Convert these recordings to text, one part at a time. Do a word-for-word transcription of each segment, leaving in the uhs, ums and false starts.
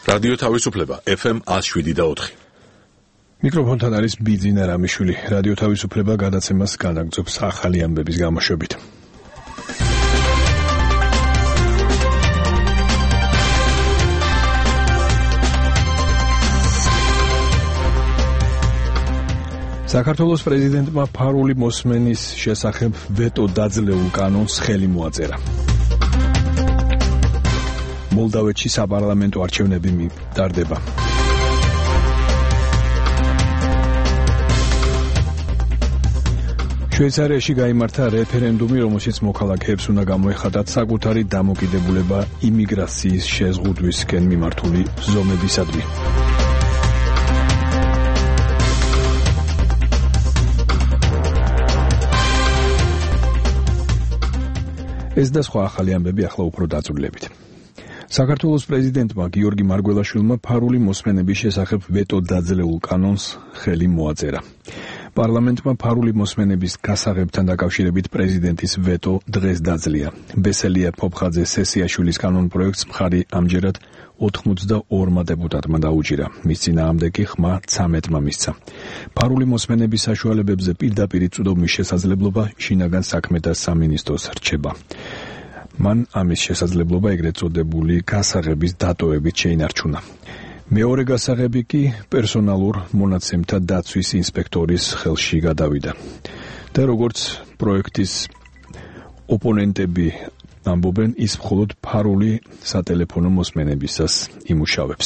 რადიო თავისუფლება ეფ ემ one oh seven და four. მიკროფონთან არის ბიძინა რამიშვილი. რადიო თავისუფლება გადაცემას განაგრძობს ახალი ამბების გამოშვებით. საქართველოს პრეზიდენტმა ფარული მოსმენის შესახებ ვეტო დაძლეულ კანონს ხელი მოაწერა. მოლდავეთში საპარლამენტო არჩევნები მიტარდება. შვეიცარიაში გაიმართა რეფერენდუმი, რომელშიც მოქალაქეებს უნდა გამოეხატათ საკუთარი დამოკიდებულება იმიგრაციის შეზღუდვისკენ მიმართული ზომებისადმი. ეს და სხვა ახალი ამბები ახლა უფრო დაწვრილებით. საქართველოს პრეზიდენტმა გიორგი მარგველაშვილმა ფარული მოსმენების შესახებ ვეტო დაძლეულ კანონს ხელი მოაწერა. პარლამენტმა ფარული მოსმენების გასაღებთან დაკავშირებით პრეზიდენტის ვეტო დღეს დაძლია. ბესელია ფოფხაძე სესიაშვილის კანონ პროექტს მხარი ამჯერად ოთხმოცდაორმა დეპუტატმა დაუჭირა. მის წინააღმდეგ ხმა ცამეტმა მისცა. ფარული მოსმენების საშუალებებზე პირდაპირ წვდომის შესაძლებლობა შინაგან საქმეთა სამინისტროს რჩება. მან ამის შესაძლებლობა ეგრეთ წოდებული გასაღების დატოვებით შეინარჩუნა. მეორე გასაღები კი პერსონალურ მონაცემთა დაცვის ინსპექტორის ხელში გადავიდა. და როგორც პროექტის ოპონენტები ამბობენ, ის მხოლოდ ფარული სატელეფონო მოსმენებისას იმუშავებს.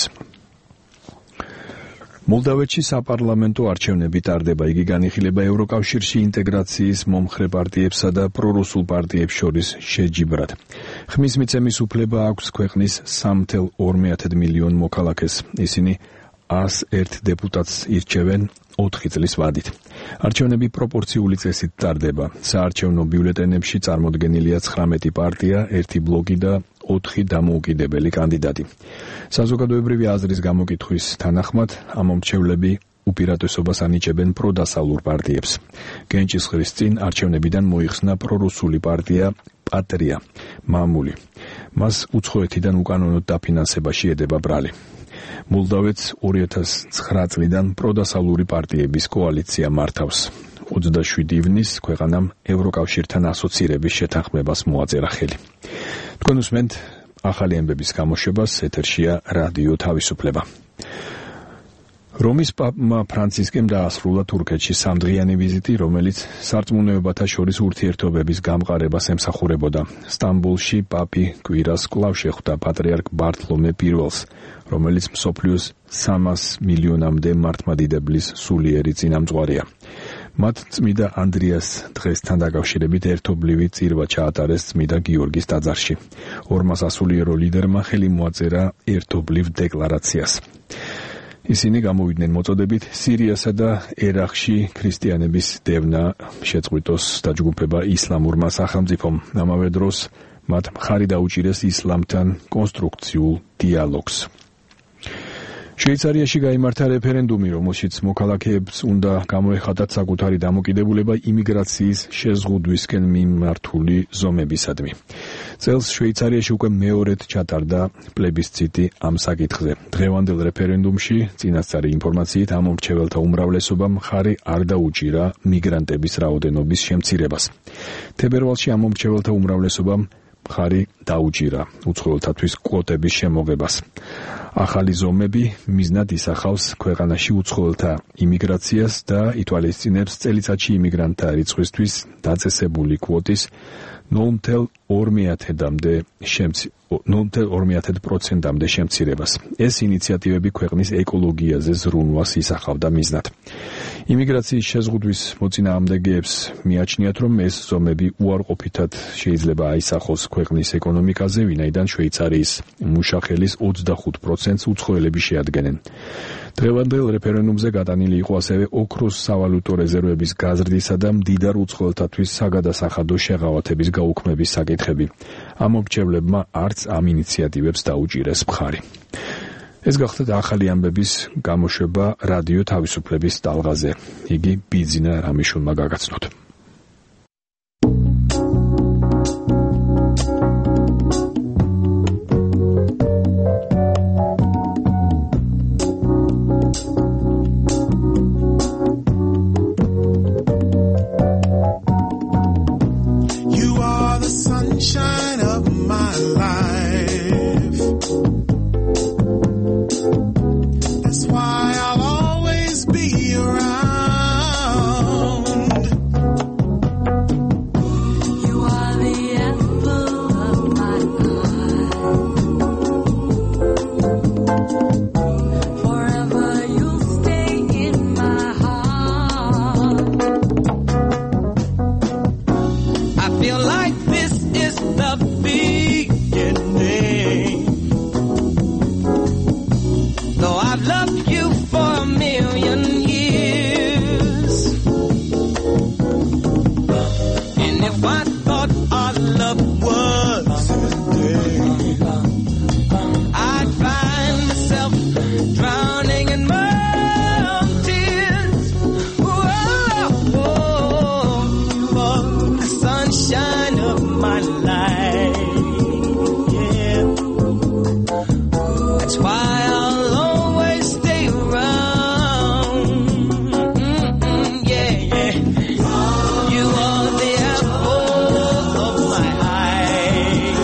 მოლდავეთში საპარლამენტო არჩევნები ტარდება. იგი განიხილება ევროკავშირში ინტეგრაციის მომხრე პარტიებსა და პრორუსულ პარტიებს შორის შეჯიბრად. ხმის მიცემის უფლება აქვს ქვეყნის სამი წუთი ორი მილიონი მოქალაქეს. ისინი ას ერთ დეპუტატს ირჩევენ ოთხი წლის ვადით. არჩევნები პროპორციული წესით ტარდება. საარჩევნო ბიულეტენებში წარმოდგენილია ცხრამეტი პარტია, ერთი ბლოკი და ოთხი დამოუკიდებელი კანდიდატი. საზოგადოებრივი აზრის გამოკითხვის თანახმად ამ მომრჩევლები უპირატესობას ანიჭებენ პროდასავლურ პარტიებს. გენჭისყრის წინ არჩევნებიდან მოიხსნა პრორუსული პარტია პატრია მამული. მას უცხოეთიდან უკანონოდ დაფინანსებაში ედება ბრალი. მოლდავეთს ორი ათას ცხრა წლიდან პროდასავლური პარტიების კოალიცია მართავს. ოცდაშვიდი ივნისს ქვეყანამ ევროკავშირთან ასოცირების შეთანხმებას მოაწერა ხელი. თქვენ უსმენთ ახალი ამბების გამოშვებას, ეთერშია რადიო თავისუფლება. რომის პაპმა ფრანცისკემ დაასრულა თურქეთში სამდღიანი ვიზიტი, რომელიც სარწმუნოებათა შორის ურთიერთობების გამყარებას ემსახურებოდა. სტამბოლში პაპი კვირას კვლავ შეხვდა პატრიარქ ბართლომე პირველს, რომელიც მსოფლიოს სამას მილიონამდე მართლმადიდებლის სულიერი წინამძღვარია. მათ წმიდა ანდრიას დღესთან დაკავშირებით ერთობლივი წირვა ჩაატარეს წმიდა გიორგის ტაძარში. ორმა სასულიერო ლიდერმა ხელი მოაწერა ერთობლივ დეკლარაციას. ისინი გამოვიდნენ მოწოდებით სირიასა და ერაყში ქრისტიანების დევნა შეწყვიტოს დაჯგუფება ისლამურმა სახელმწიფომ. ამავე დროს მათ მხარი დაუჭირეს ისლამთან კონსტრუქციულ დიალოგს. შვეიცარიაში გაიმართა რეფერენდუმი, რომელშიც მოქალაქეებს უნდა გამოეხატათ საკუთარი დამოკიდებულება იმიგრაციის შეზღუდვისკენ მიმართული ზომებისადმი. წელს შვეიცარიაში უკვე მეორედ ჩატარდა პლებისციტი ამ საკითხზე. დღევანდელ რეფერენდუმში წინასწარი ინფორმაციით ამ მომრჩეველთა უმრავლესობამ მხარი არ დაუჭირა მიგრანტების რაოდენობის შემცირებას. თებერვალში ამ მომრჩეველთა უმრავლესობამ მხარი დაუჭირა უცხოელთათვის კვოტების შემოღებას. ახალი ზომები მიზნად ისახავს ქვეყანაში უცხოელთა იმიგრაციას და ითვალისწინებს წელიწადში იმიგრანტთა რიცხვისთვის დაწესებული კვოტის ნული წუთი ორი პროცენტამდე შემცირებას. ეს ინიციატივები ქვეყნის ეკოლოგიაზე ზრუნვას ისახავდა მიზნად. იმიგრაციის შეზღუდვის მოწინააღმდეგეებს მიაჩნიათ, რომ ეს ზომები უარყოფითად შეიძლება აისახოს ქვეყნის ეკონომიკაზე, ვინაიდან შვეიცარიის მუშახელის ოცდახუთ პროცენტს უცხოელები შეადგენენ. დღევანდელ რეფერენდუმზე გატანილი იყო ასევე ოქროს სავალუტო რეზერვების გაზრდისა და მდიდარ უცხოელთათვის საგადასახადო შეღავათების გაუქმების საკითხები. ამ მომრჩევლებმა არც ამ ინიციატივებს დაუჭირეს მხარი. ეს გახლდათ ახალი ამბების გამოშვება რადიო თავისუფლების ტალღაზე. იგი ბიძინა რამიშვილმა გაგაცნოთ. if I thought our love was in I'd find myself drowning in my own tears. Whoa, whoa, for the sunshine of my life. Yeah, that's why I'll always stay around. Mm-mm, yeah, yeah. You are the apple of my eye.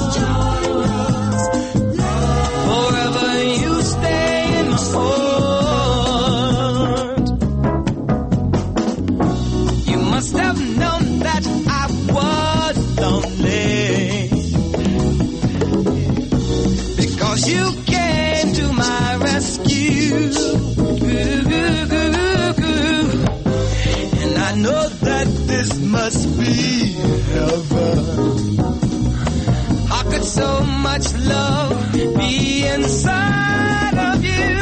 Forever you stay in my heart. You must have known that I was lonely, because you came to my rescue. And I know that this must be heaven. How could so much love be inside of you?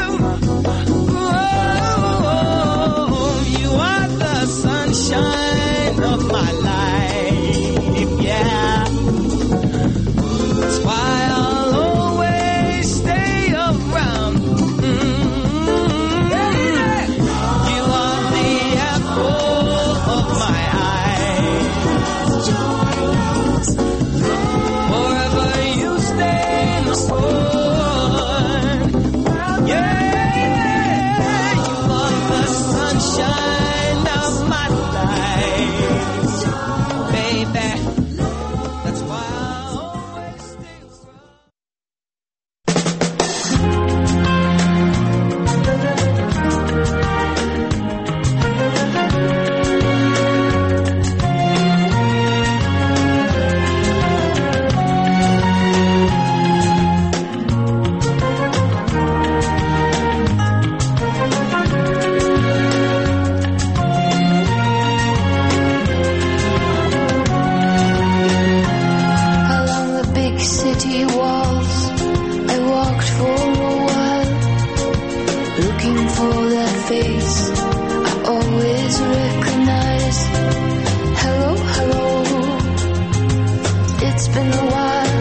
Oh, you are the sunshine of my life, yeah. That's why I'll always stay around. Mm-hmm. You are the apple of my eye. Forever you stay my heart. Yeah, you are the sunshine of my life, baby. That's why I always stay around. Along the big city walls, I walked for a while, looking for that face I always recognize. Hello, hello, it's been a while,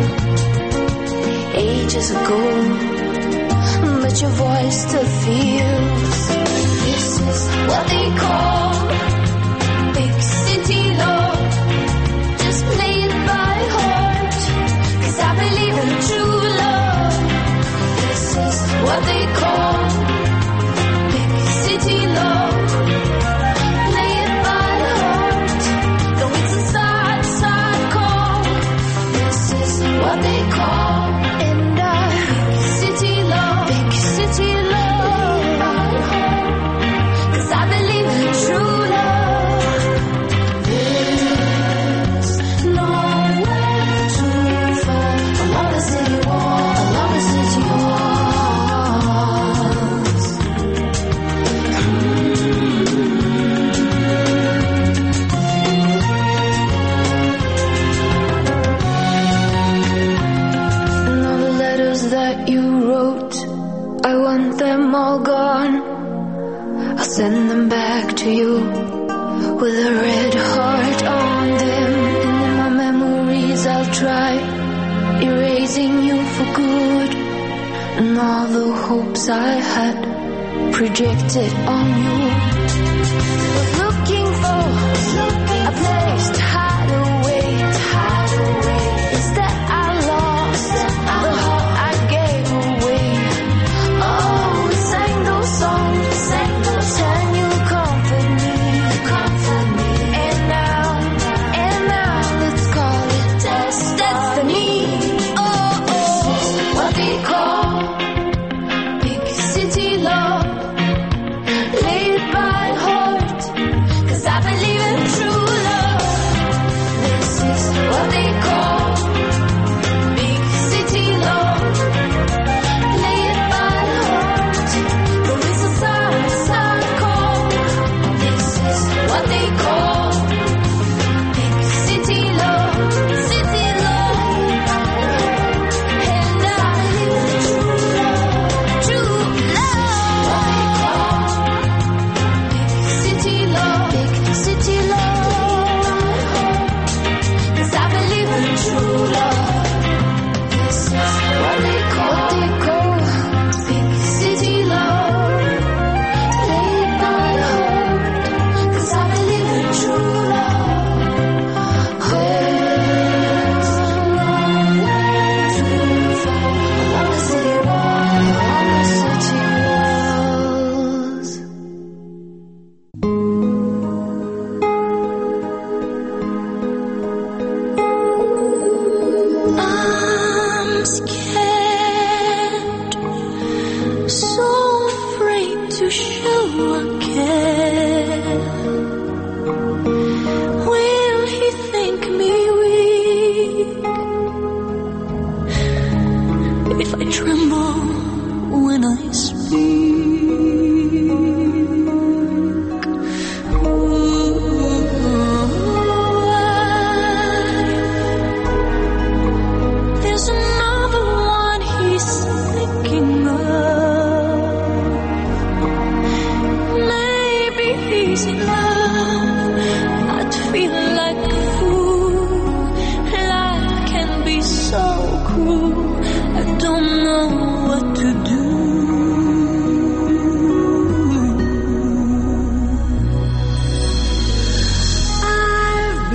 ages ago, but your voice still feels. This is what they call big city love. Just play it by heart, 'cause I believe in true love. This is what they call big city love. Play it by heart, though it's a sad, sad call. This is what they call and I big city love, big city love. By heart, 'cause I believe in true love. There's nowhere to fall along the city wall, along the city walls. And all the letters that you wrote, I want them all gone. I'll send them back to you with a red heart on them. And in my memories I'll try erasing you for good, and all the hopes I had projected on you. Was looking for a place to hide away, to hide away. Instead I lost the heart I gave away. Oh, we sang those songs, sang those, and you comfort me, comfort me. And now, and now, let's call it destiny. Oh, oh, what they call big city love. Play it by heart,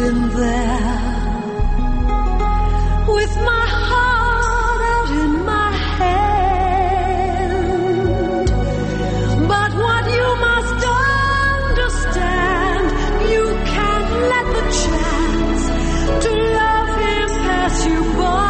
been there with my heart out in my hand. But what you must understand, you can't let the chance to love him pass you by.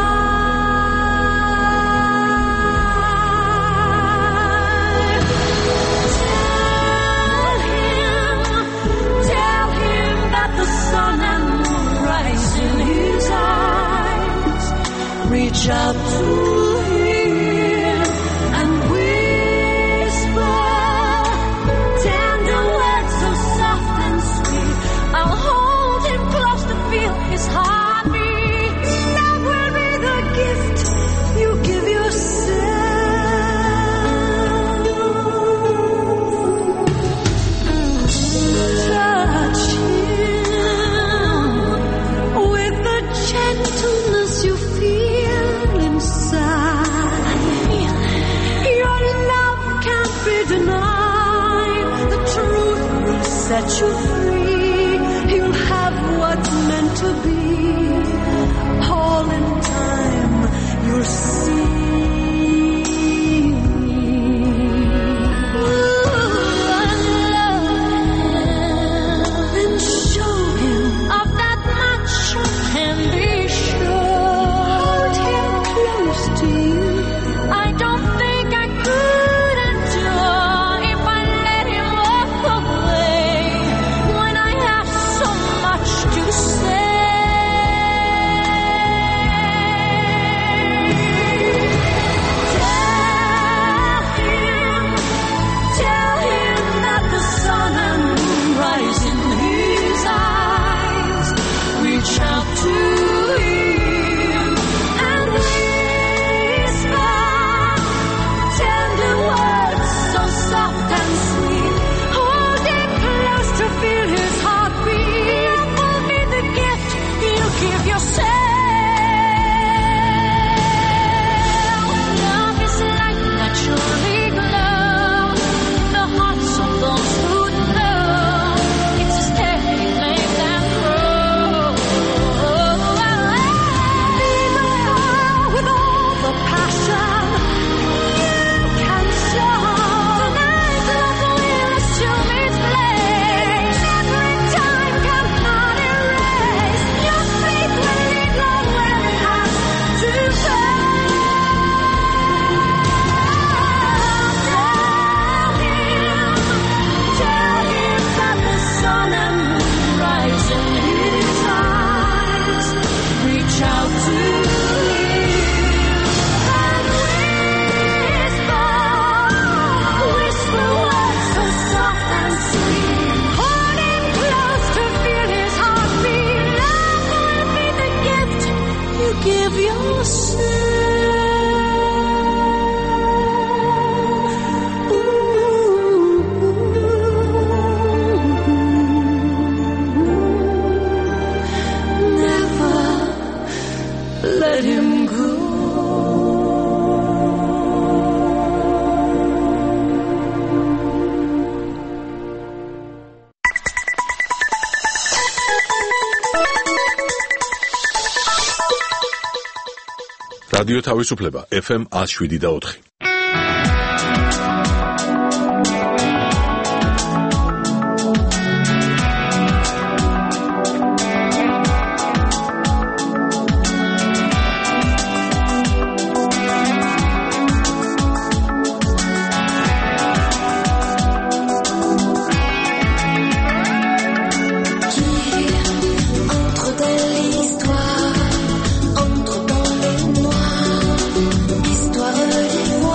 Reach out to him and whisper tender words so soft and sweet. I'll hold him close to feel his heartbeat. Love will be the gift you give yourself. Touch him with the gentleness you feel inside. Your love can't be denied. The truth will set you free. You'll have what's meant to be. All in time you'll see. Then show him of that much you can be sure. To you, I don't think I could endure if I let him walk away when I have so much to say. Tell him, tell him that the sun and moon rise in his eyes. Reach out to him and tender words so soft and sweet. Hold him close to feel his heartbeat. Will be the gift you give yourself. Love is like naturally glow. The hearts of those who know. It's a steady flame that grows. Be the fire with all the passion you can show. Tonight's love will assume its place. Every time cannot erase. Your faith will lead Lord where it has to go. Tell him, tell him that the sun and moon rise in his eyes. Reach out to him and whisper, whisper words so soft and sweet. Hold him close to feel his heartbeat. Love will be the gift you give yourself. Never let him go. რადიო თავისუფლება ეფ ემ one oh seven და four. Entre dans l'histoire, entre dans le noir, histoire d'Ivoire.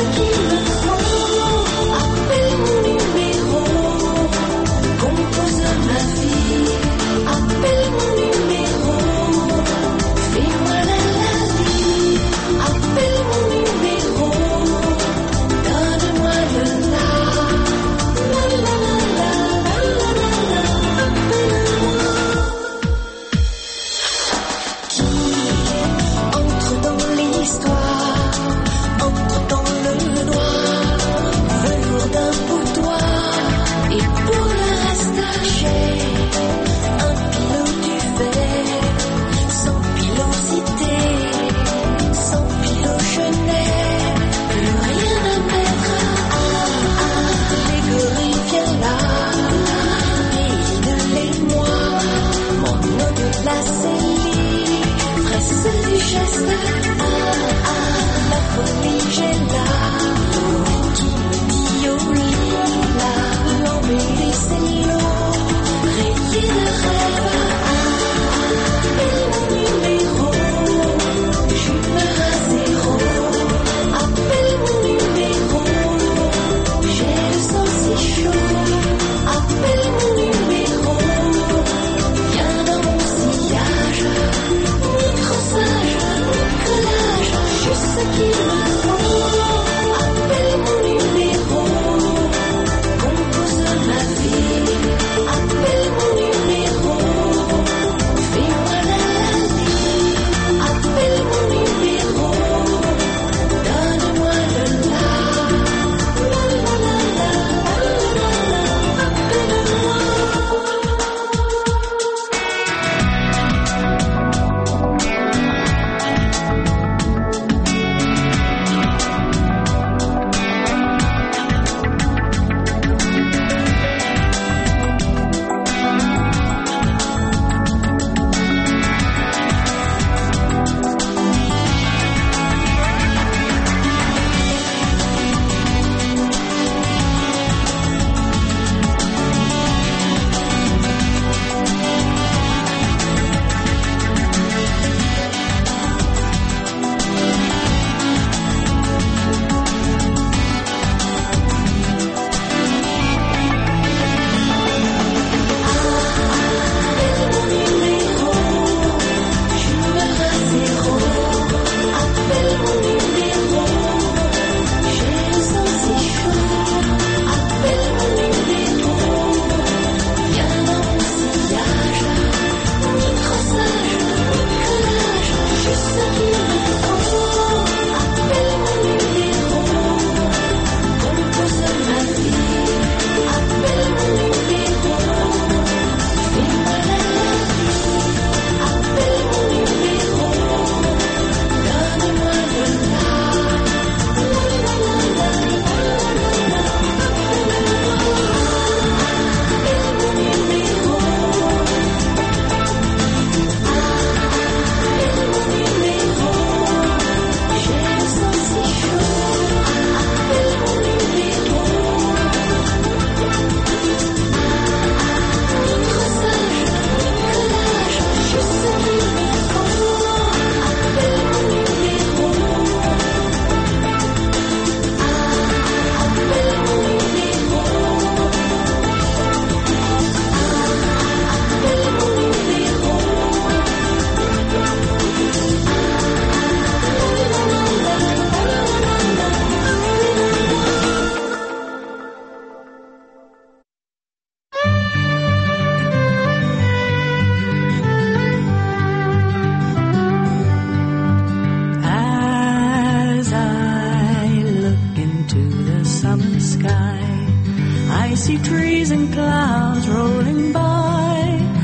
see trees and clouds rolling by,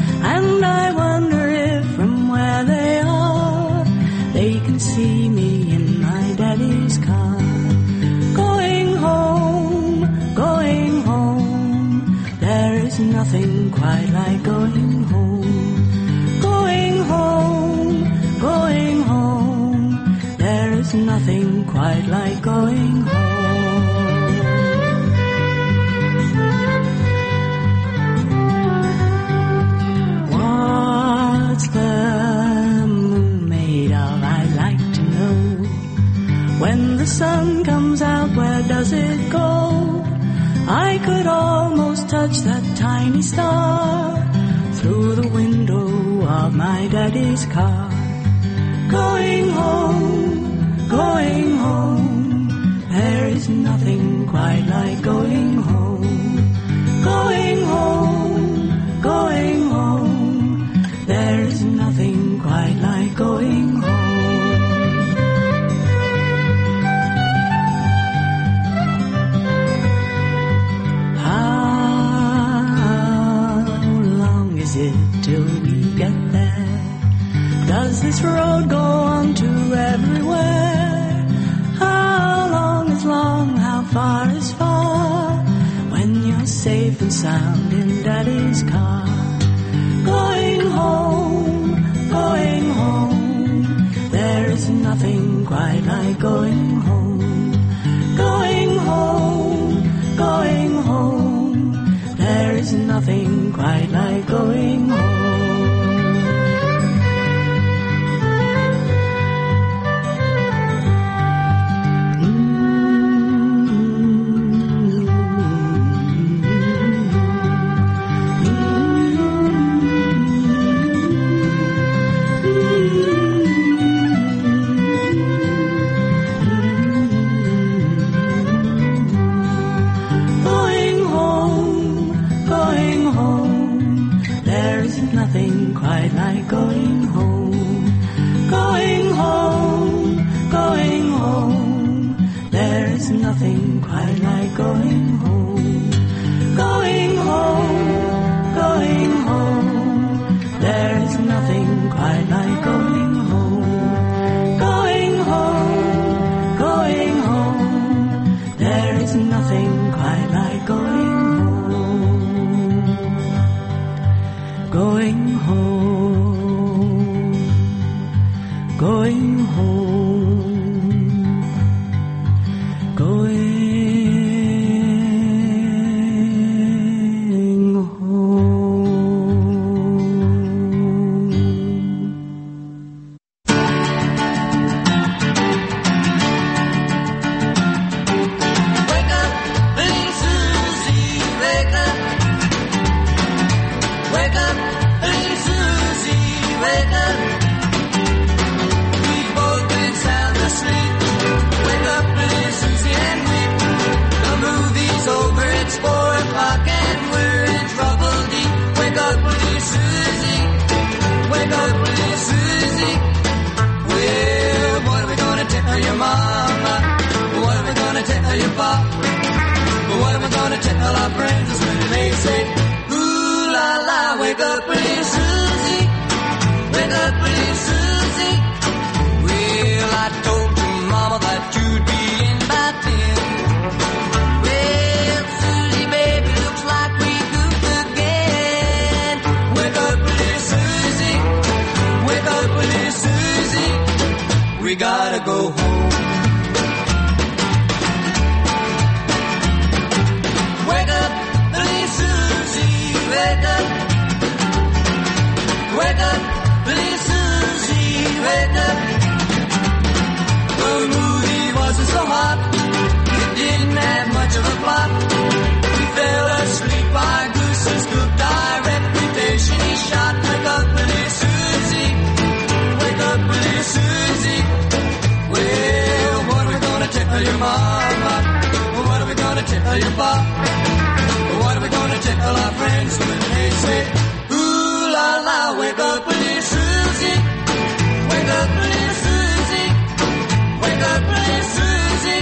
and I wonder if from where they are, they can see me in my daddy's car. Going home, going home, there is nothing quite like going home. Going home, going home, there is nothing quite like going home. When the sun comes out, where does it go? I could almost touch that tiny star through the window of my daddy's car. Going home, going home, there is nothing quite like going home. Going home, going home, there is nothing quite like going home. Till we get there, does this road go on to everywhere? How long is long, how far is far, when you're safe and sound in Daddy's car? Going home, going home, there is nothing quite like going home. Going home, going home, there is nothing quite like going home. Nothing quite like going home. Going home, going home, there is nothing quite like going home. Going home, going home, there is nothing quite like going home. Going home, going home, there is nothing quite like going home. Going home, going home, going We gotta go home. Wake up, please, Susie, wake up. Wake up, please, Susie, wake up. The movie wasn't so hot, it didn't have much of a plot. We fell asleep, our gooses cooked, our reputation he shot. Wake up, please, Susie, wake up, please, Susie. Well, what are we gonna tell your mama? What are we gonna tell your pop? What are we gonna tell our friends when they say, ooh la la, wake up, please, Susie. Wake up, please, Susie. Wake up, please, Susie.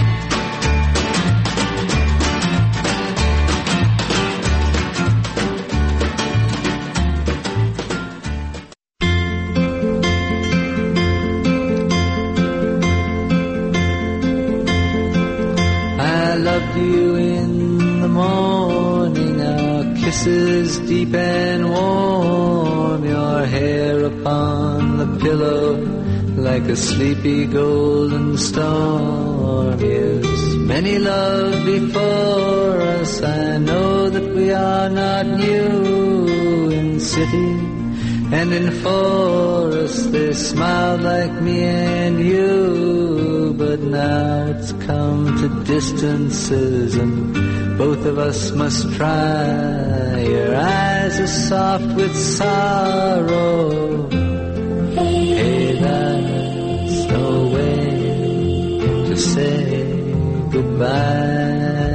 You in the morning, our kisses deep and warm, your hair upon the pillow like a sleepy golden storm. Yes, many love before us, I know that we are not new in city And in forests they smiled like me and you, but now it's come to distances and both of us must try. Your eyes are soft with sorrow. Hey, that's no way to say goodbye.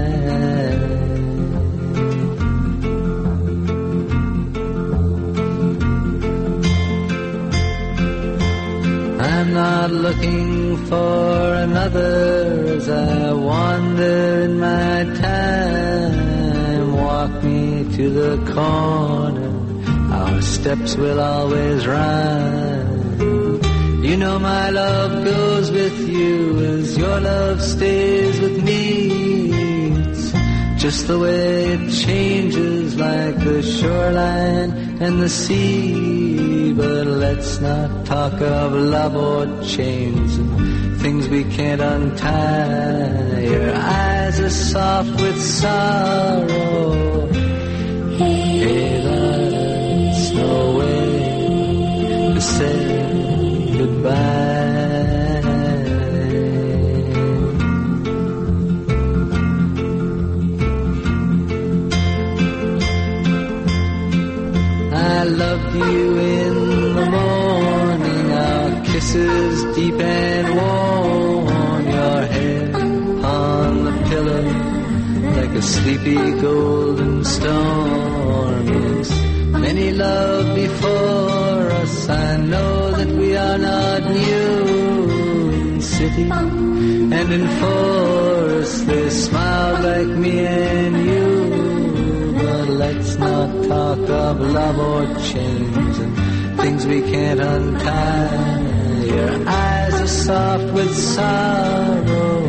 I'm not looking for another as I wander in my time. Walk me to the corner, our steps will always rhyme. You know my love goes with you as your love stays with me. It's just the way it changes like the shoreline and the sea. But let's not talk of love or chains and things we can't untie. Your eyes are soft with sorrow. Hey, that's no way to say goodbye. I loved you in the morning, our kisses deep and warm, your head on the pillow like a sleepy golden storm. Yes, many love before us, I know that we are not new. In city and in forest they smiled like me and you. But let's not talk of love or chains and things we can't untie. Your eyes are soft with sorrow.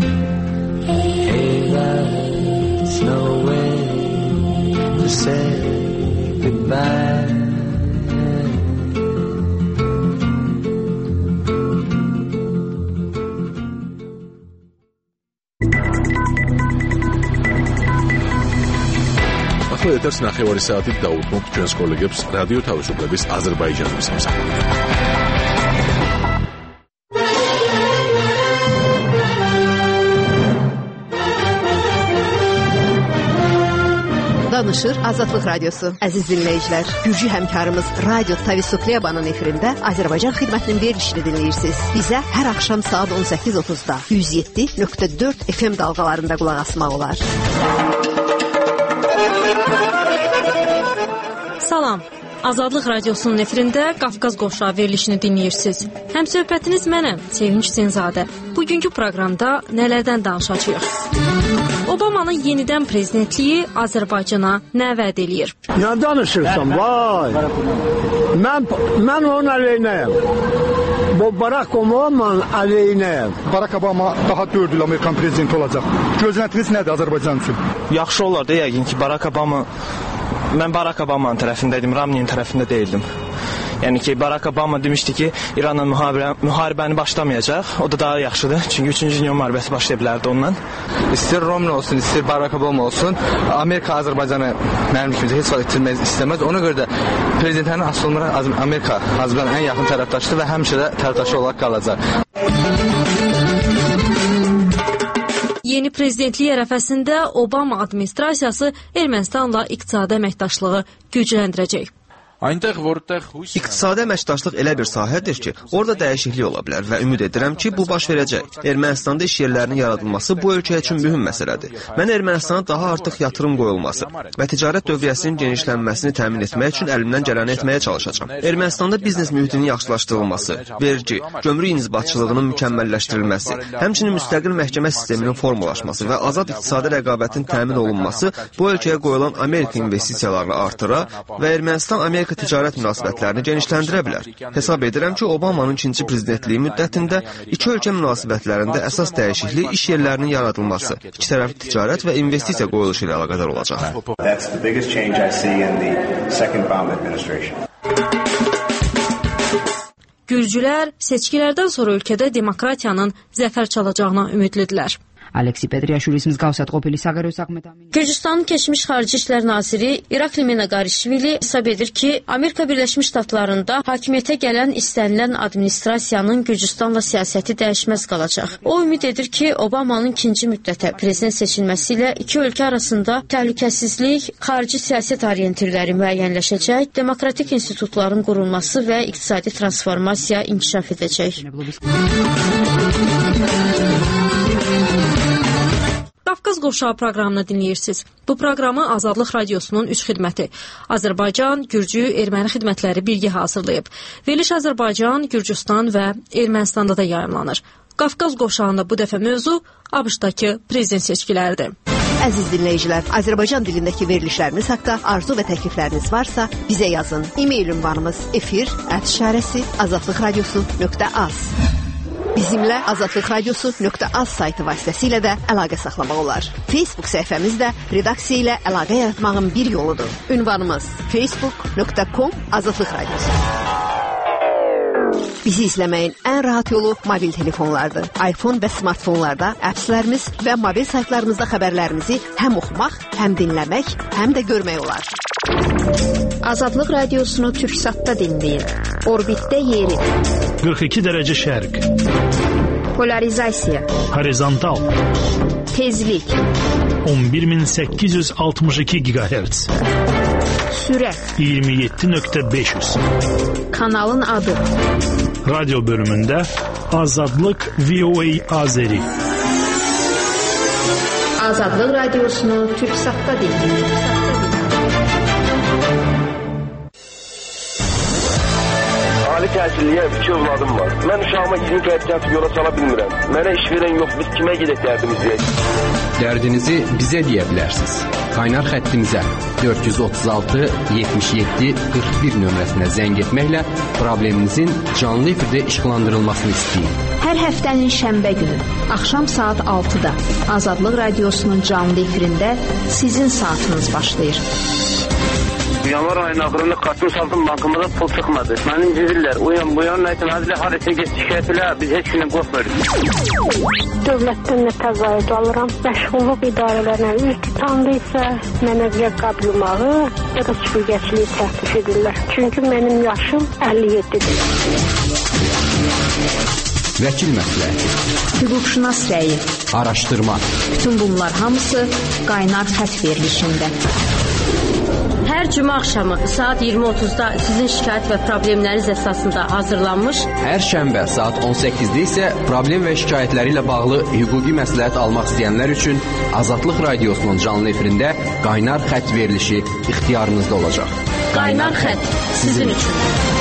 Hey, that's no way to say goodbye. ახლა ეთერს ნახევარი საათით დაუთმობთ ჩვენს კოლეგებს რადიო თავისუფლების აზერბაიჯანის მსახურით. Danışır Azadlıq Radyosu. Əziz dinləyicilər, Gürcü həmkarımız Radio Tavisuklebanın efirində Azərbaycan xidmətinin verilişini dinləyirsiniz. Bizə hər axşam saat on səkkiz otuzda yüz yeddi nöqtə dörd F M dalğalarında qulaq asmaq olar. Salam. Azadlıq Radyosunun efirində Qafqaz Qoşağı verilişini dinləyirsiniz. Həmsöhbətiniz mənəm, Sevinç Zinzadə. Bugünkü proqramda nələrdən danışacağıq? Obamanın yenidən prezidentliyi Azərbaycana nə vəd eləyir? Nə danışırsan, vay? Mən, mən onun əleyhinəyəm. Bu Barack Obama'nın əleyhinəyəm. Barack Obama daha dörd il Amerikan prezidenti olacaq. Gözləntiniz nədir Azərbaycan üçün? Yaxşı olar da yəqin ki, Barack Obama... Mən Barack Obama'nın tərəfindəydim, Romney'nin tərəfində deyildim. Yəni ki, Barack Obama demişdi ki, İranla müharibə, müharibəni başlamayacaq. O da daha yaxşıdır. Çünki üçüncü Dünya müharibəsi başlaya bilərdi ondan. İstir Romney olsun, istir Barack Obama olsun, Amerika Azərbaycanı mənim kimsə heç vaxt itirmək istəməz. Ona görə də prezidentlərin asılmıra Amerika Azərbaycanın ən yaxın tərəfdaşıdır və həmişə də tərəfdaşı olaraq qalacaq. Yeni prezidentlik ərəfəsində Obama administrasiyası Ermənistanla iqtisadi əməkdaşlığı gücləndirəcək. İqtisadi əməkdaşlıq elə bir sahədir ki, orada dəyişiklik ola bilər və ümid edirəm ki, bu baş verəcək. Ermənistanda iş yerlərinin yaradılması bu ölkə üçün mühüm məsələdir. Mən Ermənistana daha artıq yatırım qoyulması və ticarət dövriyyəsinin genişlənməsini təmin etmək üçün əlimdən gələni etməyə çalışacağam. Ermənistanda biznes mühitinin yaxşılaşdırılması, vergi, gömrük inzibatçılığının mükəmməlləşdirilməsi, həmçinin müstəqil məhkəmə sisteminin formalaşması və azad iqtisadi rəqabətin təmin olunması bu ölkəyə qoyulan Amerika investisiyalarını artıra və Ermənistan-Amerika ticarət münasibətlərini genişləndirə bilər. Hesab edirəm ki, Obamanın ikinci prezidentliyi müddətində iki ölkə münasibətlərində əsas dəyişiklik iş yerlərinin yaradılması, ikitərəfli ticarət və investisiya qoyuluşu ilə əlaqədar olacaq. Gürcülər seçkilərdən sonra ölkədə demokratiyanın zəfər çalacağına ümidlidirlər. Aleksi Pedriashvilis მსგავსად ყოფილი საგარეო საქმეთა მინისტრი. Gürcüstanın keçmiş xarici işlər naziri Irakli Menagarishvili hesab edir ki, Amerika Birləşmiş Ştatlarında hakimiyyətə gələn istənilən administrasiyanın Gürcüstanla siyasəti dəyişməz qalacaq. O ümid edir ki, Obamanın ikinci müddətə prezident seçilməsi ilə iki ölkə arasında təhlükəsizlik, xarici siyasət orientirləri müəyyənləşəcək, demokratik institutların qurulması və iqtisadi transformasiya inkişaf edəcək. Qafqaz Qovşağı proqramını dinləyirsiniz. Bu proqramı Azadlıq Radiosunun üç xidməti Azərbaycan, Gürcü, Erməni xidmətləri birgə hazırlayıb. Veriliş Azərbaycan, Gürcüstan və Ermənistanda da yayımlanır. Qafqaz Qovşağında bu dəfə mövzu ABŞ-dakı prezident seçkiləridir. Əziz dinləyicilər, Azərbaycan dilindəki verilişlərimiz haqqında arzu və təklifləriniz varsa bizə yazın. E-mail ünvanımız efir at işarəsi azadlıqradiosu nöqtə az. Bizimlə azadlıq radiosu nöqtə az saytı vasitəsilə də əlaqə saxlamaq olar. Facebook səhifəmiz də redaksiya ilə əlaqə yaratmağın bir yoludur. Ünvanımız facebook nöqtə com azadlıq radiosu. Bizi izləməyin ən rahat yolu mobil telefonlardır. iPhone və smartfonlarda appslərimiz və mobil saytlarımızda xəbərlərimizi həm oxumaq, həm dinləmək, həm də görmək olar. Azadlıq radiosunu Türksatda dinləyin. Orbitdə yeri. qırx iki dərəcə şərq. Polarizasiya. Horizontal. Tezlik. on bir min səkkiz yüz altmış iki gigahertz. Sürət. iyirmi yeddi nöqtə beş yüz. Kanalın adı. Radyo bölümündə Azadlıq V O A Azeri. Azadlıq radiosunu Türksatda dinləyin. Ali təhsilliyə iki övladım var. Mən uşağıma iyirmi qətiyyat yola sala bilmirəm. Mənə iş verən yox, biz kimə gedək dərdimiz deyək? Dərdinizi bizə deyə bilərsiniz. Qaynar xəttimizə dörd yüz otuz altı yetmiş yeddi qırx bir nömrəsinə zəng etməklə probleminizin canlı efirdə işıqlandırılmasını istəyin. Hər həftənin şənbə günü axşam saat altıda Azadlıq radiosunun canlı efirində sizin saatınız başlayır. Yanvar ayının axırında kartını saldım, bankımda pul çıxmadı. Məni incidirlər. Uyan, bu yan nəyətən həzlə harəsə geç şikayət elə, biz heç günə qorxmuyoruz. Dövlətdən nə təzayüd alıram. Məşğulluq idarələrinə ilk tanıdıysa mənəviyyat qablamağı ya da süpürgəçiliyi təklif edirlər. Çünki mənim yaşım əlli yeddidir. Vəkil məsləhəti. Hüquqşünas rəyi. Araşdırma. Bütün bunlar hamısı qaynar xət verilişində. Hər cümə axşamı saat iyirmi otuzda sizin şikayət və problemləriniz əsasında hazırlanmış. Hər şənbə saat on səkkizdə isə problem və şikayətləri ilə bağlı hüquqi məsləhət almaq istəyənlər üçün Azadlıq radiosunun canlı efirində qaynar xət verilişi ixtiyarınızda olacaq. Qaynar xət sizin üçün.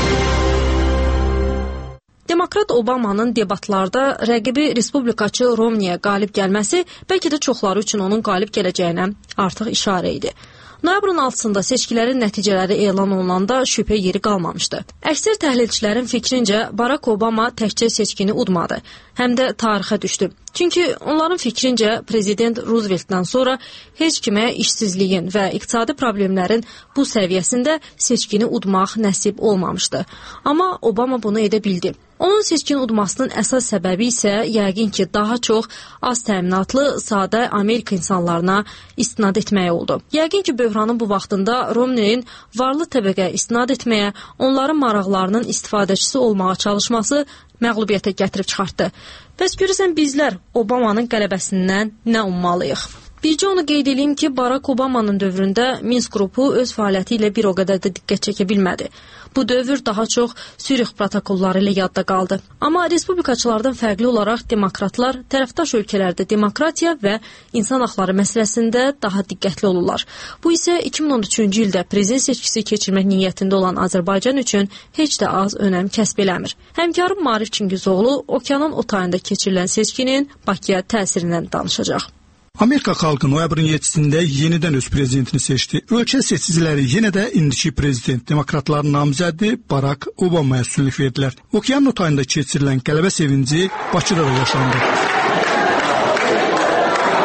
Demokrat Obamanın debatlarda rəqibi respublikaçı Romney'ə qalib gəlməsi bəlkə də çoxları üçün onun qalib gələcəyinə artıq işarə idi. Noyabrın altısında seçkilərin nəticələri elan olunanda şübhə yeri qalmamışdı. Əksər təhlilçilərin fikrincə Barack Obama təkcə seçkini udmadı, həm də tarixə düşdü. Çünki onların fikrincə prezident Rooseveltdən sonra heç kimə işsizliyin və iqtisadi problemlərin bu səviyyəsində seçkini udmaq nəsib olmamışdı. Amma Obama bunu edə bildi. Onun seçkini udmasının əsas səbəbi isə yəqin ki, daha çox az təminatlı, sadə Amerika insanlarına istinad etmək oldu. Yəqin ki, böhranın bu vaxtında Romney'in varlı təbəqəyə istinad etməyə, onların maraqlarının istifadəçisi olmağa çalışması məğlubiyyətə gətirib çıxartdı. Bəs görürsən bizlər Obamanın qələbəsindən nə ummalıyıq? Bircə onu qeyd edeyim ki, Barack Obama'nın dövründə Minsk qrupu öz fəaliyyəti ilə bir o qədər də diqqət çəkə bilmədi. Bu dövr daha çox Sürix protokolları ilə yadda qaldı. Amma respublikaçılardan fərqli olaraq demokratlar tərəfdaş ölkələrdə demokratiya və insan haqları məsələsində daha diqqətli olurlar. Bu isə iki min on üçüncü ildə prezident seçkisi keçirmək niyyətində olan Azərbaycan üçün heç də az önəm kəsb eləmir. Həmkarım Maarif Çingizoğlu okeanın o tayında keçirilən seçkinin Bakıya təsirindən danışacaq. Amerika xalqı noyabrın yeddisində yenidən öz prezidentini seçdi. Ölkə seçiciləri yenə də indiki prezident demokratların namizədi Barack Obama'ya üstünlük verdilər. Okeanın o tayında keçirilən qələbə sevinci Bakıda da yaşandı.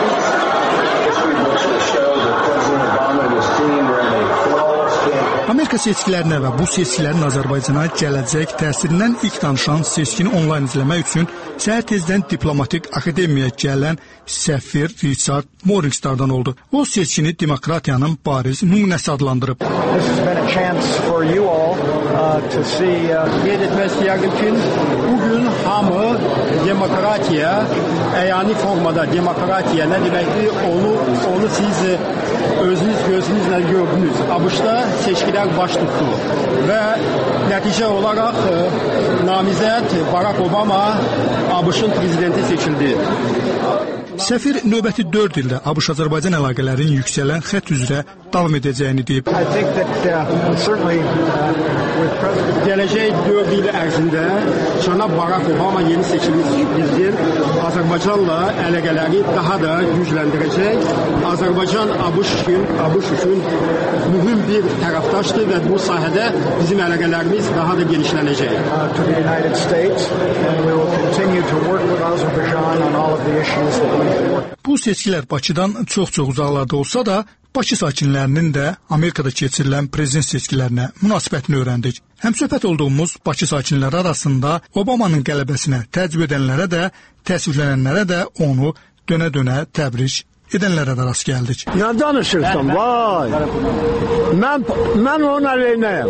Amerika Amerika seçkilərinə və bu seçkilərin Azərbaycana gələcək təsirindən ilk danışan seçkini onlayn izləmək üçün səhər tezdən diplomatik akademiyaya gələn səfir Richard Morningstardan oldu. O seçkini demokratiyanın bariz nümunəsi adlandırıb. This has been a chance for you all uh, to see qeyd etmək istəyirəm ki, bugün hamı demokratiya, əyani formada demokratiya nə deməkdir, onu onu siz özünüz gözünüzlə gördünüz. ABŞ-da seçkilər baş tutdu və nəticə olaraq namizəd Barack Obama ABŞ-ın prezidenti seçildi. Səfir növbəti dörd ildə ABŞ-Azərbaycan əlaqələrinin yüksələn xətt üzrə davam edəcəyini deyib. Gələcək dörd il ərzində cənab Barack Obama yeni seçilmiş prezident Azərbaycanla əlaqələri daha da gücləndirəcək. Azərbaycan ABŞ üçün, ABŞ üçün mühüm bir tərəfdaşdır və bu sahədə bizim əlaqələrimiz daha da genişlənəcək. Bu seçkilər Bakıdan çox-çox uzaqlarda olsa da, Bakı sakinlərinin də Amerikada keçirilən prezident seçkilərinə münasibətini öyrəndik. Həmsöhbət olduğumuz Bakı sakinləri arasında Obamanın qələbəsinə təəccüb edənlərə də, təəssüflənənlərə də onu dönə-dönə təbrik edənlərə də rast gəldik. Nə danışırsan, vay? Mən, mən onun əleyhinəyəm.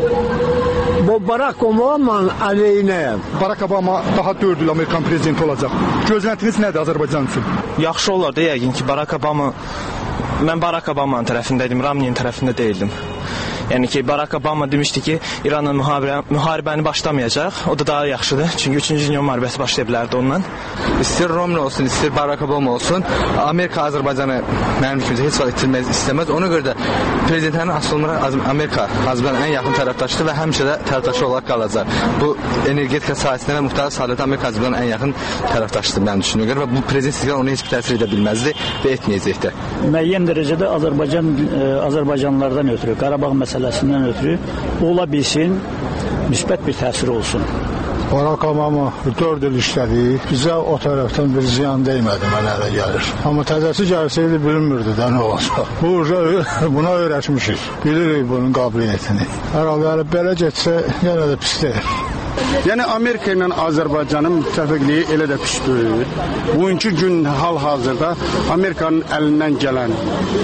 Bu Barack Obama'nın əleyhinəyəm. Barack Obama daha dörd il Amerikan prezidenti olacaq. Gözləntiniz nədir Azərbaycan üçün? Yaxşı olardı yəqin ki, Barack Obama... Mən Barack Obama'nın tərəfindəydim, Ramni'nin tərəfində deyildim. Yəni ki, Barack Obama demişdi ki, İranın müharibə, müharibəni başlamayacaq. O da daha yaxşıdır. Çünki üçüncü Dünya müharibəsi başlaya bilərdi ondan. İstir Romney olsun, istir Barack Obama olsun, Amerika Azərbaycanı mənim fikrimcə heç vaxt itirməz istəməz. Ona görə də prezidentlərin asılımına Amerika Azərbaycanın ən yaxın tərəfdaşıdır və həmişə də tərəfdaşı olaraq qalacaq. Bu energetika sahəsində və müxtəlif sahələrdə Amerika Azərbaycanın ən yaxın tərəfdaşıdır mənim düşündüyümə görə və bu prezident seçkiləri ona heç bir təsir edə bilməzdi və etməyəcək də. Müəyyən dərəcədə Azərbaycan Azərbaycanlılardan ötürü, Qarabağ məsələsindən ötürü ola bilsin, müsbət bir təsir olsun. Barack Obama dörd il işlədi, bizə o tərəfdən bir ziyan dəymədi, mənə elə gəlir. Amma təzəsi gəlsəydi bilinmirdi də nə olacaq. Bu, buna öyrəşmişik, bilirik bunun qabiliyyətini. Hər halda belə getsə, yenə də pis deyil. Yəni Amerika ilə Azərbaycanın müttəfiqliyi elə də pis deyil. Bugünkü gün hal-hazırda Amerikanın əlindən gələn,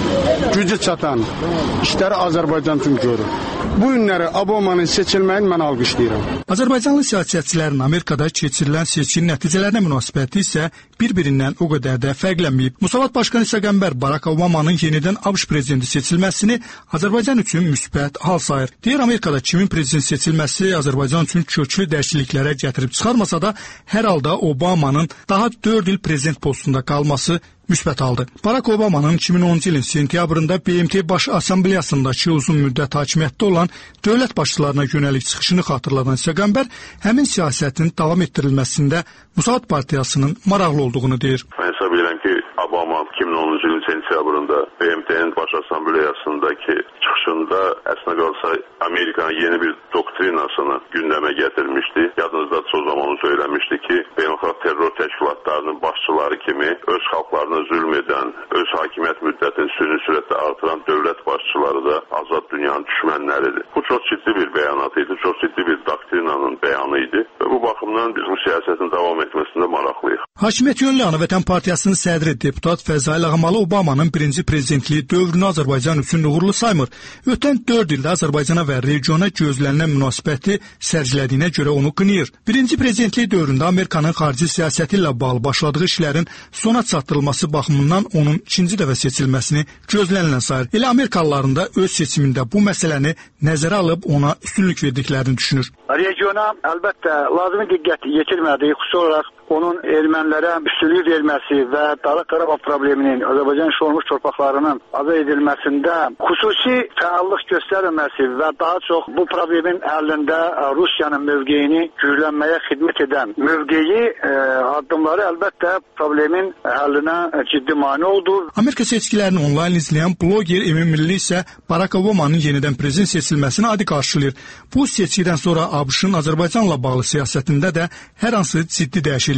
gücü çatan işləri Azərbaycan üçün görür. Bu günləri Obamanın seçilməyini mən alqışlayıram. Azərbaycanlı siyasətçilərin Amerikada keçirilən seçkinin nəticələrinə münasibəti isə bir-birindən o qədər də fərqlənməyib. Musavat Başqanı Səqənbər Barack Obamanın yenidən ABŞ prezidenti seçilməsini Azərbaycan üçün müsbət hal sayır. Deyir, Amerikada kimin prezident seçilməsi Azərbaycan üçün köklü dəyişikliklərə gətirib çıxarmasa da, hər halda Obamanın daha dörd il prezident postunda qalması müsbət aldı. Barack Obamanın iki min onuncu ilin sentyabrında B M T Baş Assambleyasındakı uzun müddət hakimiyyətdə olan dövlət başçılarına yönəlik çıxışını xatırladan Səqənbər həmin siyasətin davam etdirilməsində Musavat Partiyasının maraqlı olduğunu deyir. Mən hesab edirəm ki, Obama iki min onuncu ilin sentyabrında B M T'nin Baş Assambleyasındakı çıxışında əslində qalsa Amerikanın yeni bir doktrinasını gündəmə gətirmişdi. Yadınızdadır, o zaman onu söyləmişdi ki, beynəlxalq terror təşkilatlarının başçıları kimi öz xalqlarına zülm edən, öz hakimiyyət müddətini süni sürətlə artıran dövlət başçıları da azad dünyanın düşmənləridir. Bu çox ciddi bir bəyanat idi, çox ciddi bir doktrinanın bəyanı idi və bu baxımdan biz bu siyasətin davam etməsində maraqlıyıq. Hakimiyyət yönlü Ana Vətən Partiyasının sədri deputat Fəzail Ağamalı Obamanın birinci prezidentliyi dövrünü Azərbaycan üçün uğurlu saymır. Ötən dörd ildə Azərbaycana və regiona gözlənilən münasibəti sərgilədiyinə görə onu qınayır. Birinci prezidentlik dövründə Amerikanın xarici siyasəti ilə bağlı başladığı işlərin sona çatdırılması baxımından onun ikinci dəfə seçilməsini gözlənilən sayır. Elə Amerikalıların da öz seçimində bu məsələni nəzərə alıb ona üstünlük verdiklərini düşünür. Regiona əlbəttə lazımi diqqət yetirmədiyi, xüsusi olaraq onun ermənilərə üstünlük verməsi və Dağlıq Qarabağ probleminin Azərbaycan işğal torpaqlarının azad edilməsində xüsusi fəallıq göstərməsi və daha çox bu problemin həllində Rusiyanın mövqeyini güclənməyə xidmət edən mövqeyi e, addımları əlbəttə problemin həllinə ciddi mane oldu. Amerika seçkilərini onlayn izləyən bloger Emin Milli isə Barack Obamanın yenidən prezident seçilməsini adi qarşılayır. Bu seçkidən sonra ABŞ-ın Azərbaycanla bağlı siyasətində də hər hansı ciddi dəyişiklik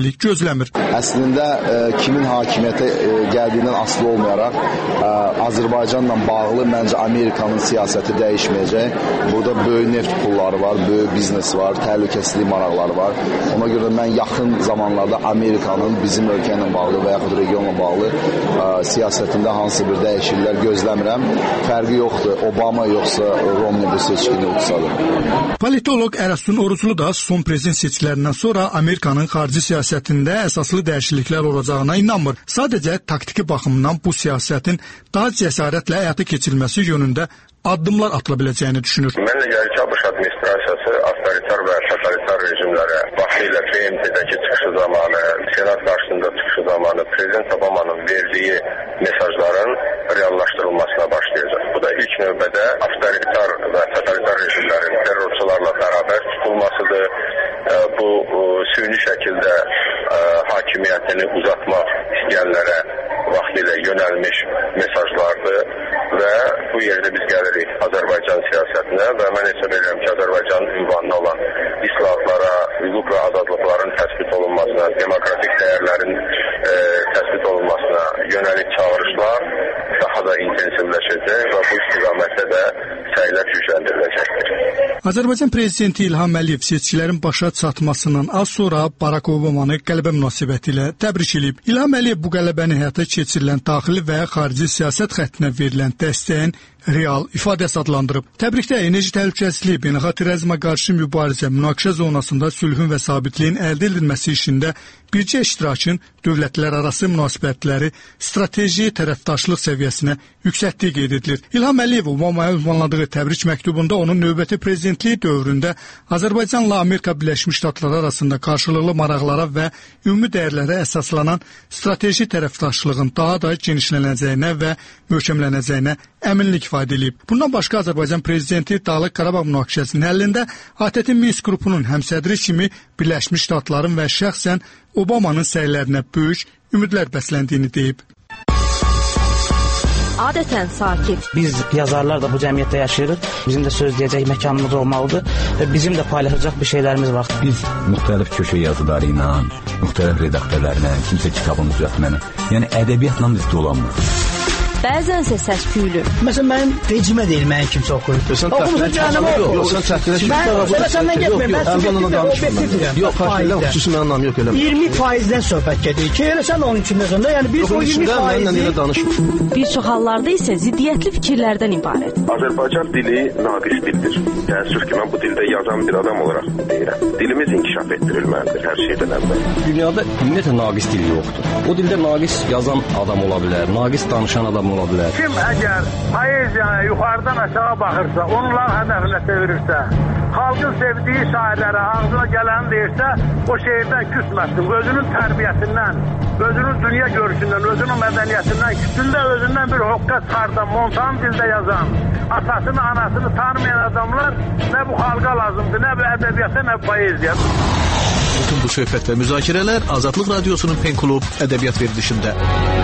dəyişiklik gözləmir. Əslində e, kimin hakimiyyətə e, gəldiyindən asılı olmayaraq e, Azərbaycanla bağlı məncə Amerikanın siyasəti dəyişməyəcək. Burada böyük neft pulları var, böyük biznes var, təhlükəsizlik maraqları var. Ona görə mən yaxın zamanlarda Amerikanın bizim ölkə ilə bağlı və yaxud regionla bağlı ə, siyasətində hansı bir dəyişikliklər gözləmirəm. Fərqi yoxdur, Obama yoxsa Romney bu seçkini utsadır. Politolog Ərəstun Oruclu da son prezident seçkilərindən sonra Amerikanın xarici siyasətində əsaslı dəyişikliklər olacağına inanmır. Sadəcə taktiki baxımdan bu siyasətin daha cəsarətlə həyata keçirilməsi yönündə addımlar atıla biləcəyini düşünür. Mənə gəlir ki, ABŞ administrasiyası avtoritar və totalitar rejimlərə vaxtilə P M T-dəki çıxışı zamanı, Senat qarşısında çıxışı zamanı Prezident Obamanın verdiyi mesajların reallaşdırılmasına başlayacaq. Bu da ilk növbədə avtoritar və totalitar rejimlərin terrorçularla bərabər tutulmasıdır. Bu süni şəkildə hakimiyyətini uzatmaq istəyənlərə vaxtilə yönəlmiş mesajlardır və bu yerdə biz gəlirik Azərbaycan siyasətinə və mən hesab edirəm ki, Azərbaycanın ünvanına olan islahatlara, hüquq və azadlıqların təsbit olunmasına, demokratik dəyərlərin e, təsbit olunmasına yönəlik çağırışlar daha da intensivləşəcək və bu istiqamətdə də səylər gücləndiriləcəkdir. Azərbaycan prezidenti İlham Əliyev seçkilərin başa çatmasından az sonra Barack Obamanı qələbə münasibəti ilə təbrik edib. İlham Əliyev bu qələbəni həyata keçirilən daxili və xarici siyasət xəttinə verilən dəstəyin real ifadəsi adlandırıb. Təbrikdə enerji təhlükəsizliyi, beynəlxalq terrorizmə qarşı mübarizə, münaqişə zonasında sülhün və sabitliyin əldə edilməsi işində bircə iştirakın dövlətlər arası münasibətləri strateji tərəfdaşlıq səviyyəsinə yüksəkliyi qeyd edilir. İlham Əliyev Obamaya ünvanladığı təbrik məktubunda onun növbəti prezidentliyi dövründə Azərbaycanla Amerika Birləşmiş Ştatları arasında qarşılıqlı maraqlara və ümumi dəyərlərə əsaslanan strateji tərəfdaşlığın daha da genişlənəcəyinə və möhkəmlənəcəyinə əminlik ifadə edib. Bundan başqa Azərbaycan prezidenti Dağlıq Qarabağ münaqişəsinin həllində A T T Minsk qrupunun həmsədri kimi Birləşmiş Ştatların və şəxsən Obamanın səylərinə böyük ümidlər bəsləndiyini deyib. Adətən sakit. Biz yazarlar da bu cəmiyyətdə yaşayırıq. Bizim də söz deyəcək məkanımız olmalıdır və bizim də paylaşacaq bir şeylərimiz var. Biz müxtəlif köşə yazıları ilə, müxtəlif redaktörlərlə, kimsə kitabını düzəltməni, yəni ədəbiyyatla biz dolanmırıq. Bəzənsə səs-küylü. Məsələn, mənim vecimə deyil, mənim kimsə oxuyub. Oxumusun canım, oxu. Sən çəkdirək. Mən səndən getməyim, mən subjektivdirəm. Yox, xaşlayla xüsusi mənim anlam yox elə. iyirmi faizdən söhbət gedir ki, elə sən onun içində sonra, yəni biz o iyirmi faizi... Bir çox hallarda isə ziddiyyətli fikirlərdən ibarət. Azərbaycan dili naqis dildir. Təəssüf ki, mən bu dildə yazan bir adam olaraq deyirəm. Dilimiz inkişaf etdirilməlidir hər şeydən əvvəl. Dünyada ümumiyyətlə naqis dil yoxdur. O dildə naqis yazan adam ola bilər, naqis danışan adam ola bilər. Kim əgər poeziyaya yuxarıdan aşağı baxırsa, onlar hədəfinə çevirirsə, xalqın sevdiyi şairlərə ağzına gələni deyirsə, o şeirdən küsməsin. Özünün tərbiyəsindən, özünün dünya görüşündən, özünün mədəniyyətindən, küsündə özündən bir hoqqa çıxardan, montan dildə yazan, atasını, anasını tanımayan adamlar nə bu xalqa lazımdır, nə bu ədəbiyyata, nə bu poeziya. Bütün bu söhbət və müzakirələr Azadlıq Radiosunun Pen Klub ədəbiyyat verilişində.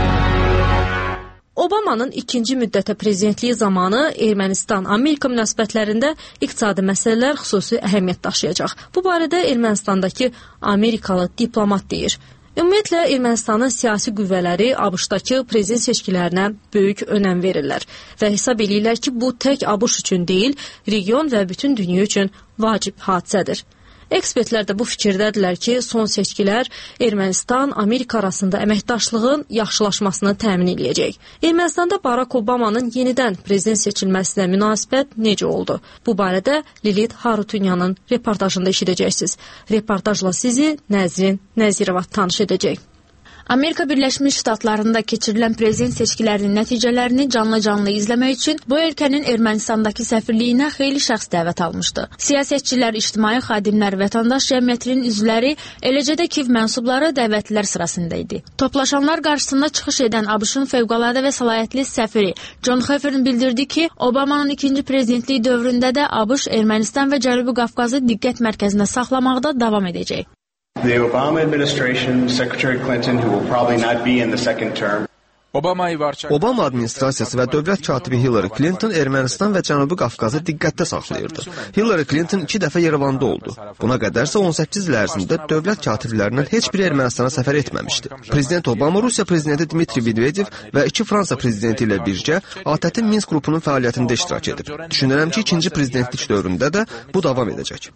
Obamanın ikinci müddətə prezidentliyi zamanı Ermənistan-Amerika münasibətlərində iqtisadi məsələlər xüsusi əhəmiyyət daşıyacaq. Bu barədə Ermənistandakı Amerikalı diplomat deyir. Ümumiyyətlə, Ermənistanın siyasi qüvvələri ABŞ-dakı prezident seçkilərinə böyük önəm verirlər və hesab edirlər ki, bu tək ABŞ üçün deyil, region və bütün dünya üçün vacib hadisədir. Ekspertlər də bu fikirdədirlər ki, son seçkilər Ermənistan-Amerika arasında əməkdaşlığın yaxşılaşmasını təmin edəcək. Ermənistanda Barack Obamanın yenidən prezident seçilməsinə münasibət necə oldu? Bu barədə Lilit Harutunyanın reportajında eşidəcəksiniz. Reportajla sizi Nəzrin Nəzirova tanış edəcək. Amerika Birləşmiş Ştatlarında keçirilən prezident seçkilərinin nəticələrini canlı-canlı izləmək üçün bu ölkənin Ermənistandakı səfirliyinə xeyli şəxs dəvət almışdı. Siyasətçilər, ictimai xadimlər, vətəndaş cəmiyyətinin üzvləri, eləcə də Kiyev mənsubları dəvətlilər sırasında idi. Toplaşanlar qarşısında çıxış edən ABŞ-ın fövqəladə və səlahiyyətli səfiri John Hefferin bildirdi ki, Obamanın ikinci prezidentliyi dövründə də ABŞ Ermənistan və Cənubi Qafqazı diqqət mərkəzində saxlamaqda davam edəcək. The Obama administration, Secretary Clinton, who will probably not be in the second term. Obama administrasiyası və dövlət katibi Hillary Clinton Ermənistan və Cənubi Qafqazı diqqətdə saxlayırdı. Hillary Clinton iki dəfə Yerevanda oldu. Buna qədərsə on səkkiz il ərzində dövlət katiblərindən heç biri Ermənistana səfər etməmişdi. Prezident Obama Rusiya prezidenti Dmitri Medvedev və iki Fransa prezidenti ilə birgə A T T Minsk qrupunun fəaliyyətində iştirak edib. Düşünürəm ki, ikinci prezidentlik dövründə də bu davam edəcək.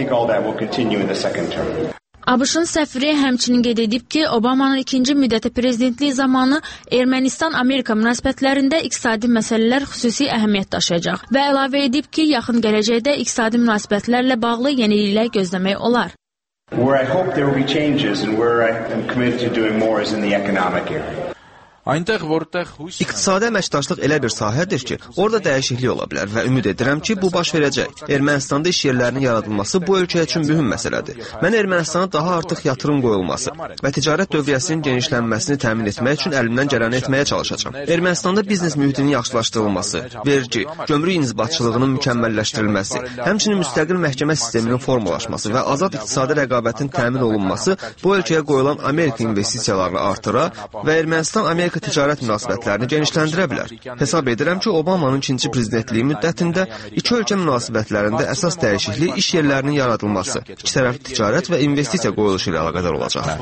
ABŞ-ın səfiri həmçinin qeyd edib ki, Obamanın ikinci müddəti prezidentliyi zamanı Ermənistan-Amerika münasibətlərində iqtisadi məsələlər xüsusi əhəmiyyət daşıyacaq və əlavə edib ki, yaxın gələcəkdə iqtisadi münasibətlərlə bağlı yeniliklər gözləmək olar. Where I hope there will be changes and where I am committed to doing more is in the economic area. İqtisadi əməkdaşlıq elə bir sahədir ki, orada dəyişiklik ola bilər və ümid edirəm ki, bu baş verəcək. Ermənistanda iş yerlərinin yaradılması bu ölkə üçün mühüm məsələdir. Mən Ermənistana daha artıq yatırım qoyulması və ticarət dövriyyəsinin genişlənməsini təmin etmək üçün əlimdən gələni etməyə çalışacağam. Ermənistanda biznes mühitinin yaxşılaşdırılması, vergi, gömrük inzibatçılığının mükəmməlləşdirilməsi, həmçinin müstəqil məhkəmə sisteminin formalaşması və azad iqtisadi rəqabətin təmin olunması bu ölkəyə qoyulan Amerika investisiyalarını artıra və Ermənistan-Amerika ticarət münasibətlərini genişləndirə bilər. Hesab edirəm ki, Obamanın ikinci prezidentliyi müddətində iki ölkə münasibətlərində əsas dəyişiklik iş yerlərinin yaradılması, iki tərəfli ticarət və investisiya qoyuluşu ilə əlaqədar olacaq.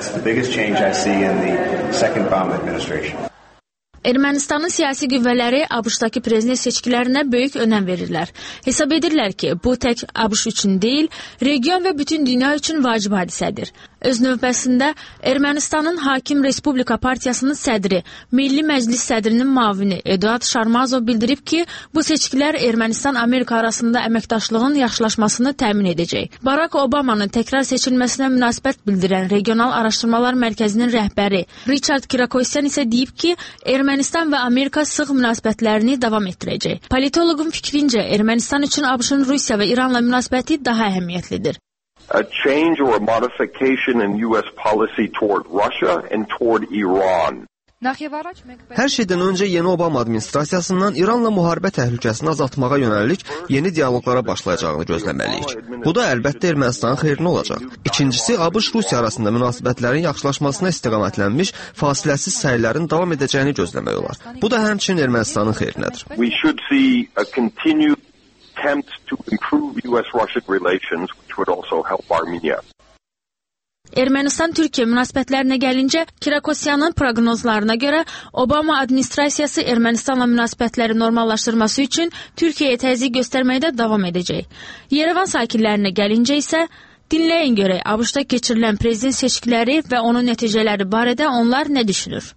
Ermənistanın siyasi qüvvələri ABŞ-dakı prezident seçkilərinə böyük önəm verirlər. Hesab edirlər ki, bu tək ABŞ üçün deyil, region və bütün dünya üçün vacib hadisədir. Öz növbəsində Ermənistanın Hakim Respublika Partiyasının sədri, Milli Məclis sədrinin müavini Eduard Şarmazov bildirib ki, bu seçkilər Ermənistan-Amerika arasında əməkdaşlığın yaxşılaşmasını təmin edəcək. Barack Obamanın təkrar seçilməsinə münasibət bildirən Regional Araşdırmalar Mərkəzinin rəhbəri Richard Kirakosyan isə deyib ki, Ermənistan və Amerika sıx münasibətlərini davam etdirəcək. Politoloqun fikrincə, Ermənistan üçün ABŞ-ın Rusiya və İranla münasibəti daha əhəmiyyətlidir. A change or a modification in U S policy toward Russia and toward Iran. Hər şeydən öncə yeni Obama administrasiyasından İranla müharibə təhlükəsini azaltmağa yönəlik yeni dialoqlara başlayacağını gözləməliyik. Bu da əlbəttə Ermənistanın xeyrinə olacaq. İkincisi, ABŞ-Rusiya arasında münasibətlərin yaxşılaşmasına istiqamətlənmiş fasiləsiz səylərin davam edəcəyini gözləmək olar. Bu da həmçinin Ermənistanın xeyrinədir. We should see a continued attempt to improve U S-Russian relations, which would also help Armenia. Ermənistan-Türkiyə münasibətlərinə gəlincə, Kirakosyanın proqnozlarına görə Obama administrasiyası Ermənistanla münasibətləri normallaşdırması üçün Türkiyəyə təzyiq göstərməkdə davam edəcək. Yerevan sakinlərinə gəlincə isə, dinləyin görək ABŞ-da keçirilən prezident seçkiləri və onun nəticələri barədə onlar nə düşünür?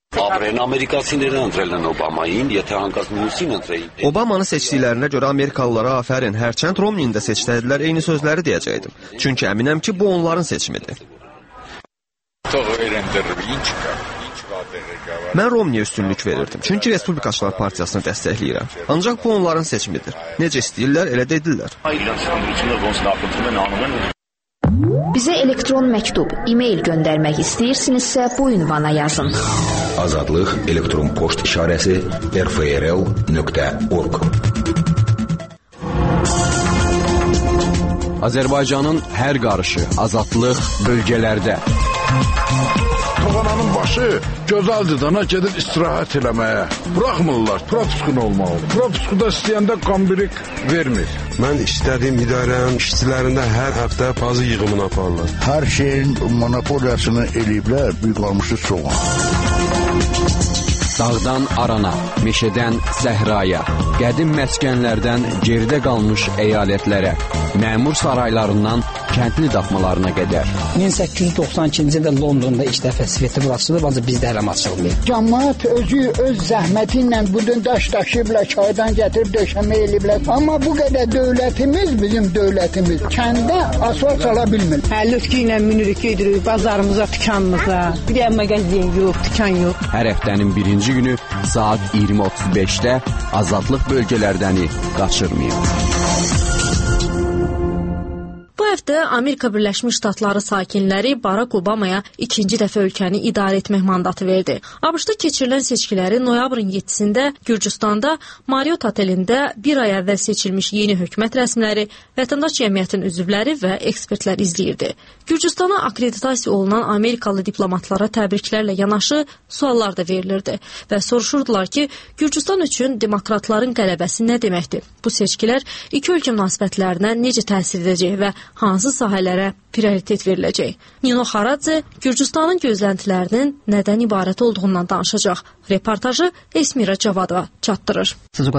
Obamanı seçdiklərinə görə Amerikalılara afərin, hərçənd Romney'ni də seçdilər, eyni sözləri deyəcəkdim. Çünki əminəm ki, bu onların seçimidir. Mən Romney'ə üstünlük verirdim, çünki Respublikaçılar Partiyasını dəstəkləyirəm. Ancaq bu onların seçimidir. Necə istəyirlər, elə də edirlər. Bizə elektron məktub, e-mail göndərmək istəyirsinizsə bu ünvana yazın. Azadlıq elektron poçt işarəsi r f r l nöqtə org. Azərbaycanın hər qarışı, azadlıq bölgələrdə. Toğananın başı gözəldir dana gedir istirahət eləməyə. Buraxmırlar, propiskun olmalı. Propiskuda istəyəndə qambirik vermir. Mən istədiyim idarənin işçilərində hər həftə pazı yığımını aparırlar. Hər şeyin monopoliyasını eləyiblər, bir qalmışı soğan. Dağdan arana, meşədən səhraya, qədim məskənlərdən geridə qalmış əyalətlərə, məmur saraylarından kəndli daxmalarına qədər. min səkkiz yüz doxsan ikinci ildə Londonda ilk dəfə sveti açılıb, ancaq bizdə hələ açılmıyor. Cəmaət özü öz zəhməti ilə budun daş daşıyıblar, çaydan gətirib döşəmə eləyiblər. Amma bu qədər dövlətimiz, bizim dövlətimiz kəndə asfalt sala bilmir. Əlütkü ilə minirik, gedirik bazarımıza, dükanımıza. Bir də mağazin yox, dükan yox. Hər həftənin birinci günü saat iyirmi otuz beşdə azadlıq bölgələrdəni qaçırmayın. Bu həftə Amerika Birləşmiş Ştatları sakinləri Barack Obamaya ikinci dəfə ölkəni idarə etmək mandatı verdi. ABŞ-da keçirilən seçkiləri noyabrın yeddisində Gürcüstanda Marriott otelində bir ay əvvəl seçilmiş yeni hökumət rəsmiləri, vətəndaş cəmiyyətin üzvləri və ekspertlər izləyirdi. Gürcüstana akkreditasiya olunan Amerikalı diplomatlara təbriklərlə yanaşı suallar da verilirdi və soruşurdular ki, Gürcüstan üçün demokratların qələbəsi nə deməkdir? Bu seçkilər iki ölkə münasibətlərinə necə təsir edəcək və hansı sahələrə prioritet veriləcək? Nino Xaradze Gürcüstanın gözləntilərinin nədən ibarət olduğundan danışacaq. Reportajı Esmira Cavadova çatdırır.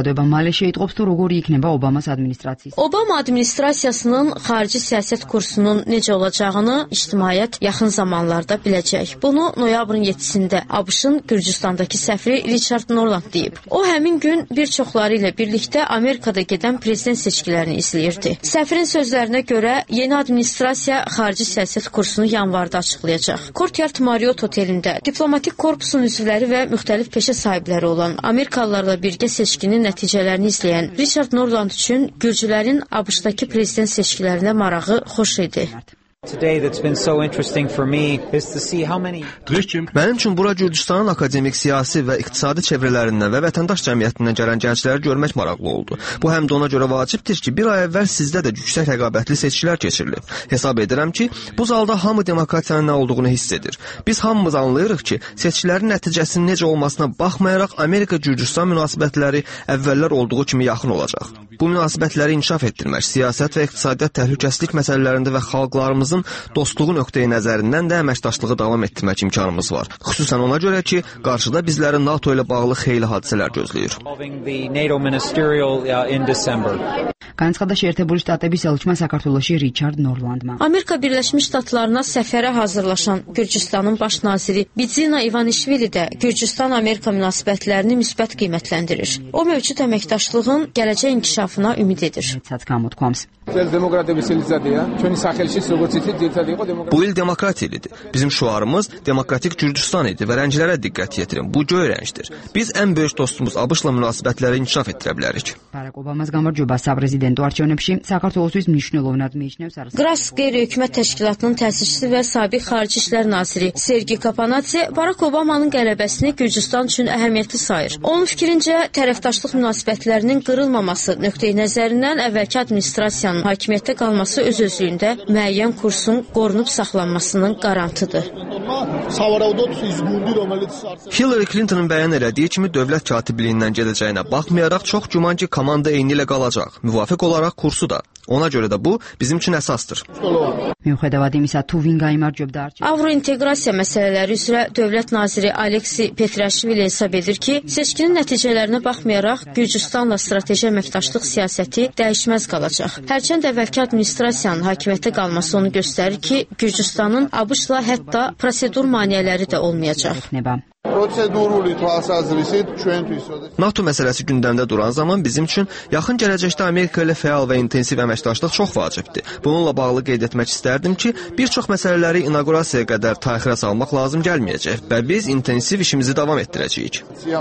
Obama administrasiyasının xarici siyasət kursunun necə olacağını ictimaiyyət yaxın zamanlarda biləcək. Bunu noyabrın yeddisində ABŞ-ın Gürcüstandakı səfiri Richard Norland deyib. O həmin gün bir çoxları ilə birlikdə Amerikada gedən prezident seçkilərini izləyirdi. Səfirin sözlərinə görə yeni administrasiya xarici siyasət kursunu yanvarda açıqlayacaq. Courtyard Marriott otelində diplomatik korpusun üzvləri və müxtəlif peşə sahibləri olan Amerikalılarla birgə seçkinin nəticələrini izləyən Richard Norland üçün gürcülərin ABŞ-dakı prezident seçkilərinə marağı xoş idi. Mənim üçün bura Gürcüstanın akademik, siyasi və iqtisadi çevrələrindən və vətəndaş cəmiyyətindən gələn gəncləri görmək maraqlı oldu. Bu həm də ona görə vacibdir ki, bir ay əvvəl sizdə də yüksək rəqabətli seçkilər keçirilib. Hesab edirəm ki, bu zalda hamı demokratiyanın nə olduğunu hiss edir. Biz hamımız anlayırıq ki, seçkilərin nəticəsinin necə olmasına baxmayaraq Amerika-Gürcüstan münasibətləri əvvəllər olduğu kimi yaxın olacaq. Bu münasibətləri inkişaf etdirmək, siyasət və iqtisadiyyat təhlükəsizlik məsələlərində və xalqlarımızın dostluğu nöqteyi nəzərindən də əməkdaşlığı davam etdirmək imkanımız var. Xüsusən ona görə ki, qarşıda bizləri NATO ilə bağlı xeyli hadisələr gözləyir. Amerika Birləşmiş Ştatlarına səfərə hazırlaşan Gürcüstanın baş naziri Bidzina İvanişvili də Gürcüstan-Amerika münasibətlərini müsbət qiymətləndirir. O mövcud əməkdaşlığın gələcək inkişafına ümid edir. Bu il demokratiya ilidir. Bizim şüarımız demokratik Gürcüstan idi və rənglərə diqqət yetirin. Bu göy rəngdir. Biz ən böyük dostumuz ABŞ-la münasibətləri inkişaf etdirə bilərik. Qras qeyri-hökumət təşkilatının təsisçisi və sabiq xarici işlər naziri Sergi Kapanadze Barack Obamanın qələbəsini Gürcüstan üçün əhəmiyyətli sayır. Onun fikrincə, tərəfdaşlıq münasibətlərinin qırılmaması nöqteyi nəzərindən əvvəlki administrasiyanın hakimiyyətdə qalması öz-özlüyündə müəyyən kursun qorunub saxlanmasının qarantıdır. Hillary Clinton'ın bəyan elədiyi kimi dövlət katibliyindən gedəcəyinə baxmayaraq çox güman ki, komanda eyni ilə qalacaq. Müvafiq olaraq kursu da. Ona görə də bu bizim üçün əsasdır. Avrointeqrasiya məsələləri üzrə dövlət naziri Aleksi Petraşvili hesab edir ki, seçkinin nəticələrinə baxmayaraq Gürcüstanla strateji əməkdaşlıq siyasəti dəyişməz qalacaq. Hərçənd əvvəlki administrasiyanın hakimiyyətdə qalması onu göstərir ki, Gürcüstanın ABŞ-la hətta prosedur maneələri də olmayacaq. NATO məsələsi gündəmdə duran zaman bizim üçün yaxın gələcəkdə Amerika ilə fəal və intensiv əməkdaşlıq çox vacibdir. Bununla bağlı qeyd etmək istərdim ki, bir çox məsələləri inaugurasiyaya qədər təxirə salmaq lazım gəlməyəcək və biz intensiv işimizi davam etdirəcəyik.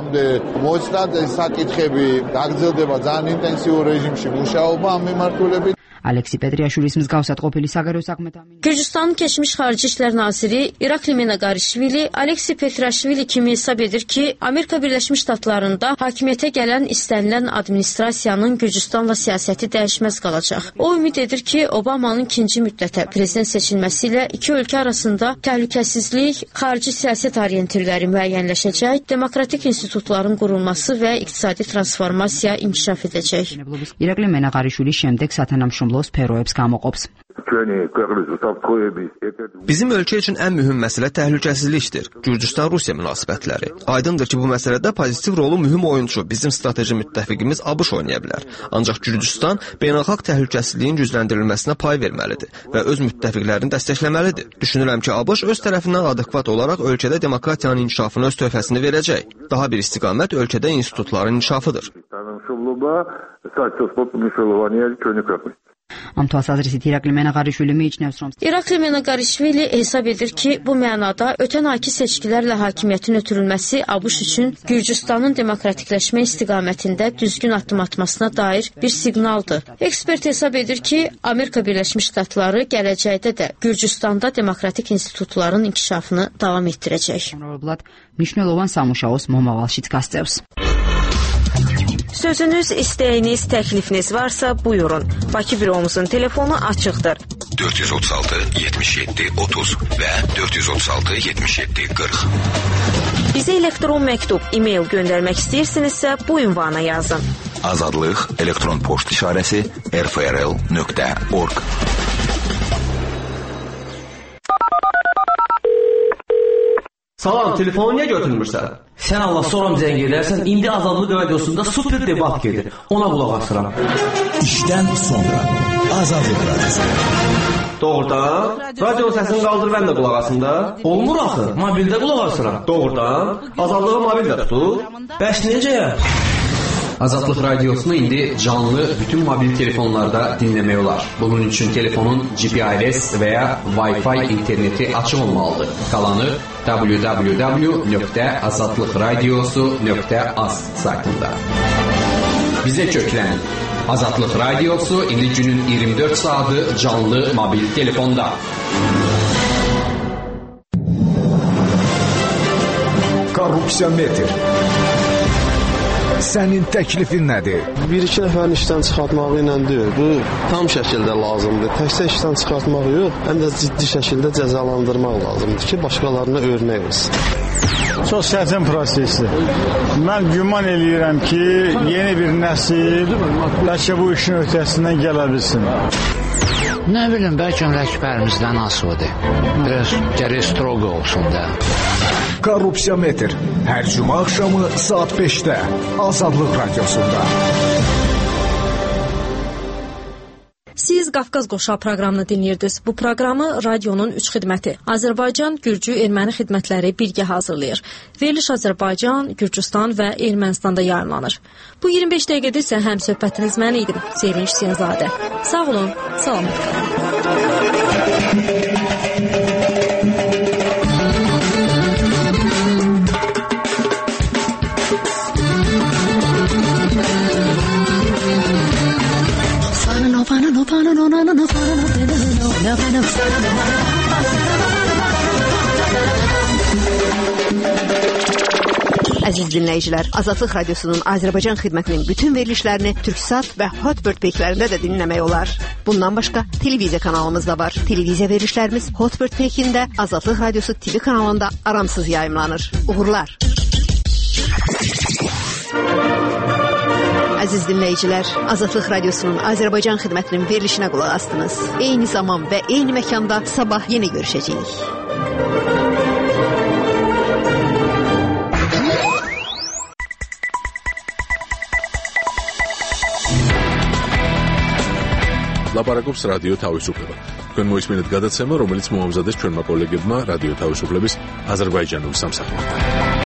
Aleksi Petriaşvilis მსგავსად ყოფილი საგარეო საქმეთა მინისტრი Gürcüstanın keçmiş xarici işlər naziri İrakli Menagarishvili Aleksi Petraşvili kimi hesab edir ki, Amerika Birləşmiş Ştatlarında hakimiyyətə gələn istənilən administrasiyanın Gürcüstanla siyasəti dəyişməz qalacaq. O ümid edir ki, Obamanın ikinci müddətə prezident seçilməsi ilə iki ölkə arasında təhlükəsizlik, xarici siyasət orientirləri müəyyənləşəcək, demokratik institutların qurulması və iqtisadi transformasiya inkişaf edəcək. İrakli Menagarishvili შემდეგ სათანამშრომლო სფეროებს გამოყოფს. Bizim ölkə üçün ən mühüm məsələ təhlükəsizlikdir. Gürcüstan-Rusiya münasibətləri. Aydındır ki, bu məsələdə pozitiv rolu mühüm oyunçu, bizim strateji müttəfiqimiz ABŞ oynaya bilər. Ancaq Gürcüstan beynəlxalq təhlükəsizliyin gücləndirilməsinə pay verməlidir və öz müttəfiqlərini dəstəkləməlidir. Düşünürəm ki, ABŞ öz tərəfindən adekvat olaraq ölkədə demokratiyanın inkişafına öz töhfəsini verəcək. Daha bir istiqamət ölkədə institutların inkişafıdır. Am tüasazrisi Irakli Menaqarishvili Miçnevsrom. İrakli Menaqarishvili hesab edir ki, bu mənada ötən ayki seçkilərlə hakimiyyətin ötürülməsi ABŞ üçün Gürcüstanın demokratikləşmə istiqamətində düzgün addım atmasına dair bir siqnaldır. Ekspert hesab edir ki, Amerika Birləşmiş Ştatları gələcəkdə də Gürcüstanda demokratik institutların inkişafını davam etdirəcək. Mişnelovan Samuşaos Momavalşit Kastevs. Sözünüz, istəyiniz, təklifiniz varsa buyurun. Bakı büromuzun telefonu açıqdır. dörd yüz otuz altı yetmiş yeddi otuz və dörd yüz otuz altı yetmiş yeddi qırx. Bizə elektron məktub, e-mail göndərmək istəyirsinizsə bu ünvana yazın. Azadlıq elektron poçt işarəsi r f r l nöqtə org. Salam, telefonu niyə götürmürsən? Sən Allah soram zəng edərsən, indi Azadlıq radiosunda super debat gedir. Ona qulaq asıram. İşdən sonra Azadlıq radiosu. Doğrudan? Radio səsini qaldır, mən də qulaq asım da. Olmur axı, mobildə qulaq asıram. Doğrudan? Azadlığı mobildə tutur. Bəs necə? Azadlıq radiosunu indi canlı bütün mobil telefonlarda dinləmək olar. Bunun üçün telefonun G P R S və ya Wi-Fi interneti açıq olmalıdır. Qalanı w w w nöqtə azadlıq radiosu nöqtə a z saytında. Bizə köklən. Azadlıq radiosu indi günün iyirmi dörd saatı canlı mobil telefonda. Korrupsiya metr. Sənin təklifin nədir? Bir-iki nəfərin işdən çıxartmağı ilə deyil, bu tam şəkildə lazımdır. Təkcə işdən çıxartmaq yox, həm də ciddi şəkildə cəzalandırmaq lazımdır ki, başqalarına örnək olsun. Çox çətin prosesdir. Mən güman eləyirəm ki, yeni bir nəsil bəlkə bu işin öhdəsindən gələ bilsin. Nə bilim, bəlkə rəhbərimizdən asıdır. Biraz gərək stroq olsun da. Korrupsiya metr. Hər cümə axşamı saat beşdə Azadlıq radiosunda. Siz Qafqaz Qoşağı proqramını dinləyirdiniz. Bu proqramı radionun üç xidməti Azərbaycan, Gürcü, Erməni xidmətləri birgə hazırlayır. Veriliş Azərbaycan, Gürcüstan və Ermənistanda yayımlanır. Bu iyirmi beş dəqiqədə isə həm söhbətiniz mən idim, Sevinç Sinzadə. Sağ olun, salamat qalın. Əziz dinləyicilər, Azadlıq Radiosunun Azərbaycan xidmətinin bütün verilişlərini Türksat və Hotbird peykilərində də dinləmək olar. Bundan başqa televiziya kanalımız da var. Televiziya verilişlərimiz Hotbird peykində Azadlıq Radiosu T V kanalında aramsız yayımlanır. Uğurlar! Əziz dinləyicilər, Azadlıq Radiosunun Azərbaycan xidmətinin verilişinə qulaq astınız. Eyni zaman və eyni məkanda sabah yenə görüşəcəyik. ლაპარაკობს რადიო თავისუფლება. თქვენ მოისმინეთ გადაცემა, რომელიც მოამზადეს ჩვენმა კოლეგებმა რადიო თავისუფლების აზერბაიჯანული სამსახურიდან.